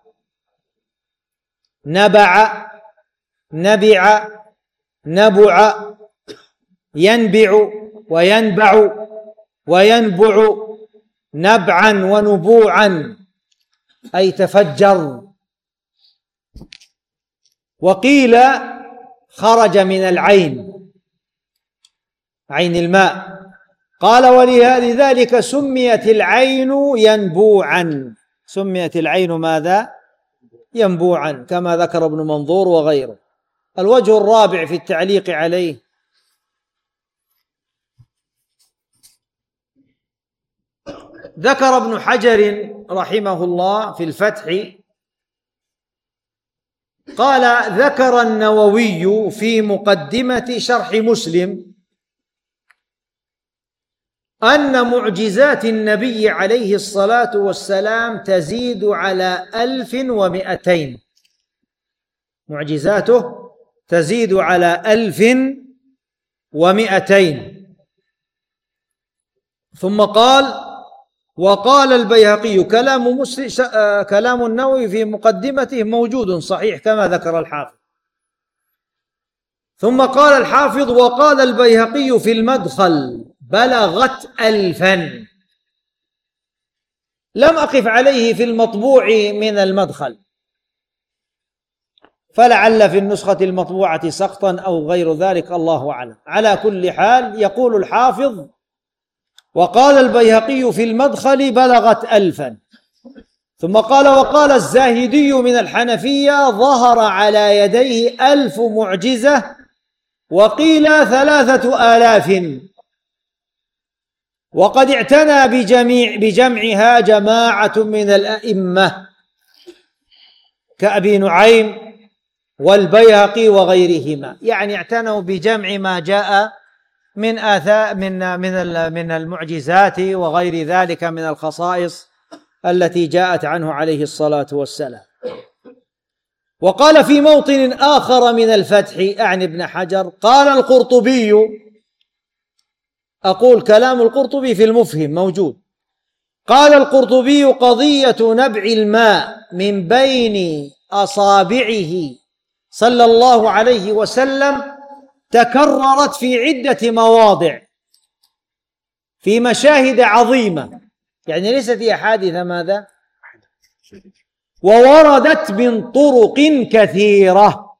نبع نبع نبع، ينبع وينبع وينبع، نبعا ونبوعا، أي تفجر. وقيل خرج من العين، عين الماء. قال: ولذلك سميت العين ينبوعا، سميت العين ماذا ينبوعا، كما ذكر ابن منظور وغيره. الوجه الرابع في التعليق عليه: ذكر ابن حجر رحمه الله في الفتح، قال: ذكر النووي في مقدمة شرح مسلم أن معجزات النبي عليه الصلاة والسلام تزيد على ألف ومئتين، معجزاته تزيد على ألف ومئتين. ثم قال: وقال البيهقي كلام مسلم كلام النووي في مقدمته موجود صحيح كما ذكر الحافظ. ثم قال الحافظ وقال البيهقي في المدخل بلغت ألفا. لم أقف عليه في المطبوع من المدخل، فلعل في النسخة المطبوعة سقطا أو غير ذلك، الله أعلم. على كل حال يقول الحافظ وقال البيهقي في المدخل بلغت ألفا. ثم قال وقال الزاهدي من الحنفية ظهر على يديه ألف معجزة، وقيل ثلاثة آلاف، وقد اعتنى بجميع بجمعها جماعة من الأئمة كأبي نعيم والبيهقي وغيرهما، يعني اعتنوا بجمع ما جاء من آثار من من من المعجزات وغير ذلك من الخصائص التي جاءت عنه عليه الصلاة والسلام. وقال في موطن آخر من الفتح أعني ابن حجر، قال القرطبي، أقول كلام القرطبي في المفهم موجود، قال القرطبي قضية نبع الماء من بين أصابعه صلى الله عليه وسلم تكررت في عدة مواضع في مشاهد عظيمة، يعني ليست هي حادثة ماذا؟ ووردت من طرق كثيرة،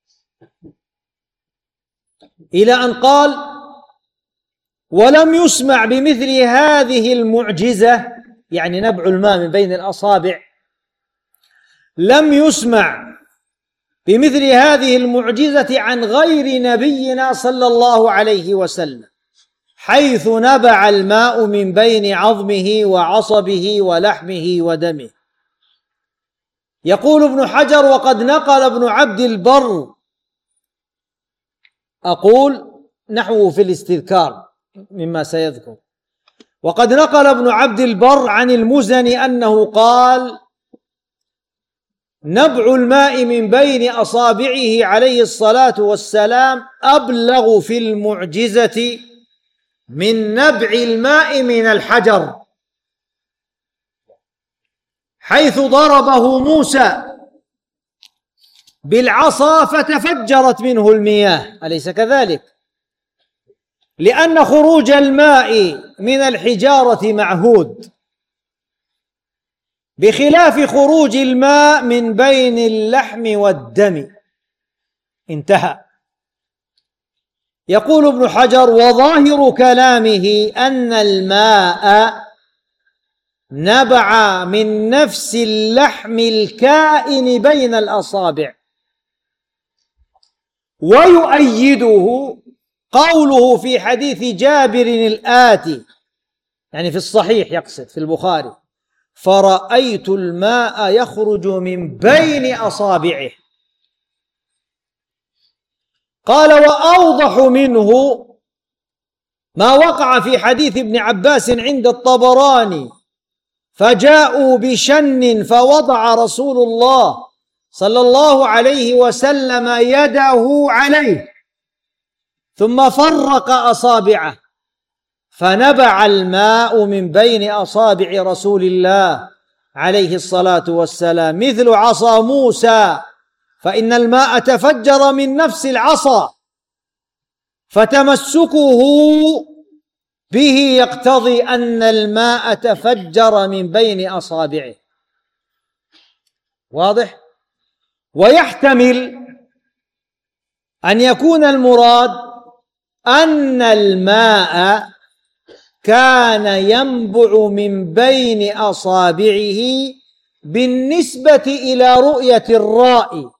إلى أن قال ولم يسمع بمثل هذه المعجزة، يعني نبع الماء من بين الأصابع، لم يسمع بمثل هذه المعجزة عن غير نبينا صلى الله عليه وسلم، حيث نبع الماء من بين عظمه وعصبه ولحمه ودمه. يقول ابن حجر وقد نقل ابن عبد البر، أقول نحوه في الاستذكار مما سيذكر، وقد نقل ابن عبد البر عن المزني أنه قال نبع الماء من بين أصابعه عليه الصلاة والسلام أبلغ في المعجزة من نبع الماء من الحجر، حيث ضربه موسى بالعصا فتفجرت منه المياه، أليس كذلك؟ لأن خروج الماء من الحجارة معهود، بخلاف خروج الماء من بين اللحم والدم. انتهى. يقول ابن حجر وظاهر كلامه أن الماء نبع من نفس اللحم الكائن بين الأصابع، ويؤيده قوله في حديث جابر الآتي، يعني في الصحيح يقصد في البخاري، فرأيت الماء يخرج من بين أصابعه. قال وأوضح منه ما وقع في حديث ابن عباس عند الطبراني، فجاءوا بشن فوضع رسول الله صلى الله عليه وسلم يده عليه ثم فرق أصابعه فنبع الماء من بين أصابع رسول الله عليه الصلاة والسلام مثل عصا موسى، فإن الماء تفجر من نفس العصا، فتمسكه به يقتضي أن الماء تفجر من بين أصابعه. واضح؟ ويحتمل أن يكون المراد أن الماء كان ينبع من بين أصابعه بالنسبة إلى رؤية الرائي،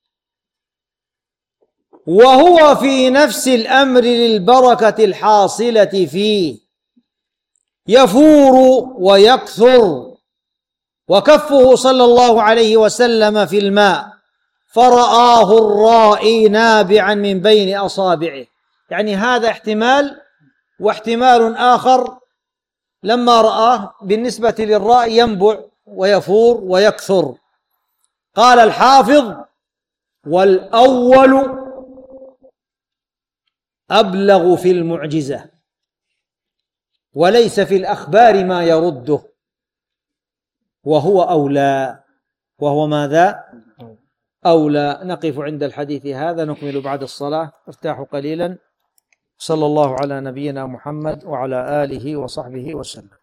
وهو في نفس الأمر للبركة الحاصلة فيه، يفور ويكثر، وكفه صلى الله عليه وسلم في الماء فرآه الرائي نابعا من بين أصابعه. يعني هذا احتمال، واحتمال آخر لما رآه بالنسبة للرائي ينبع ويفور ويكثر. قال الحافظ والأول أبلغ في المعجزة، وليس في الأخبار ما يرده، وهو أولى. وهو ماذا؟ أولى. نقف عند الحديث هذا، نكمل بعد الصلاة. ارتاحوا قليلا. صلى الله على نبينا محمد وعلى آله وصحبه وسلم.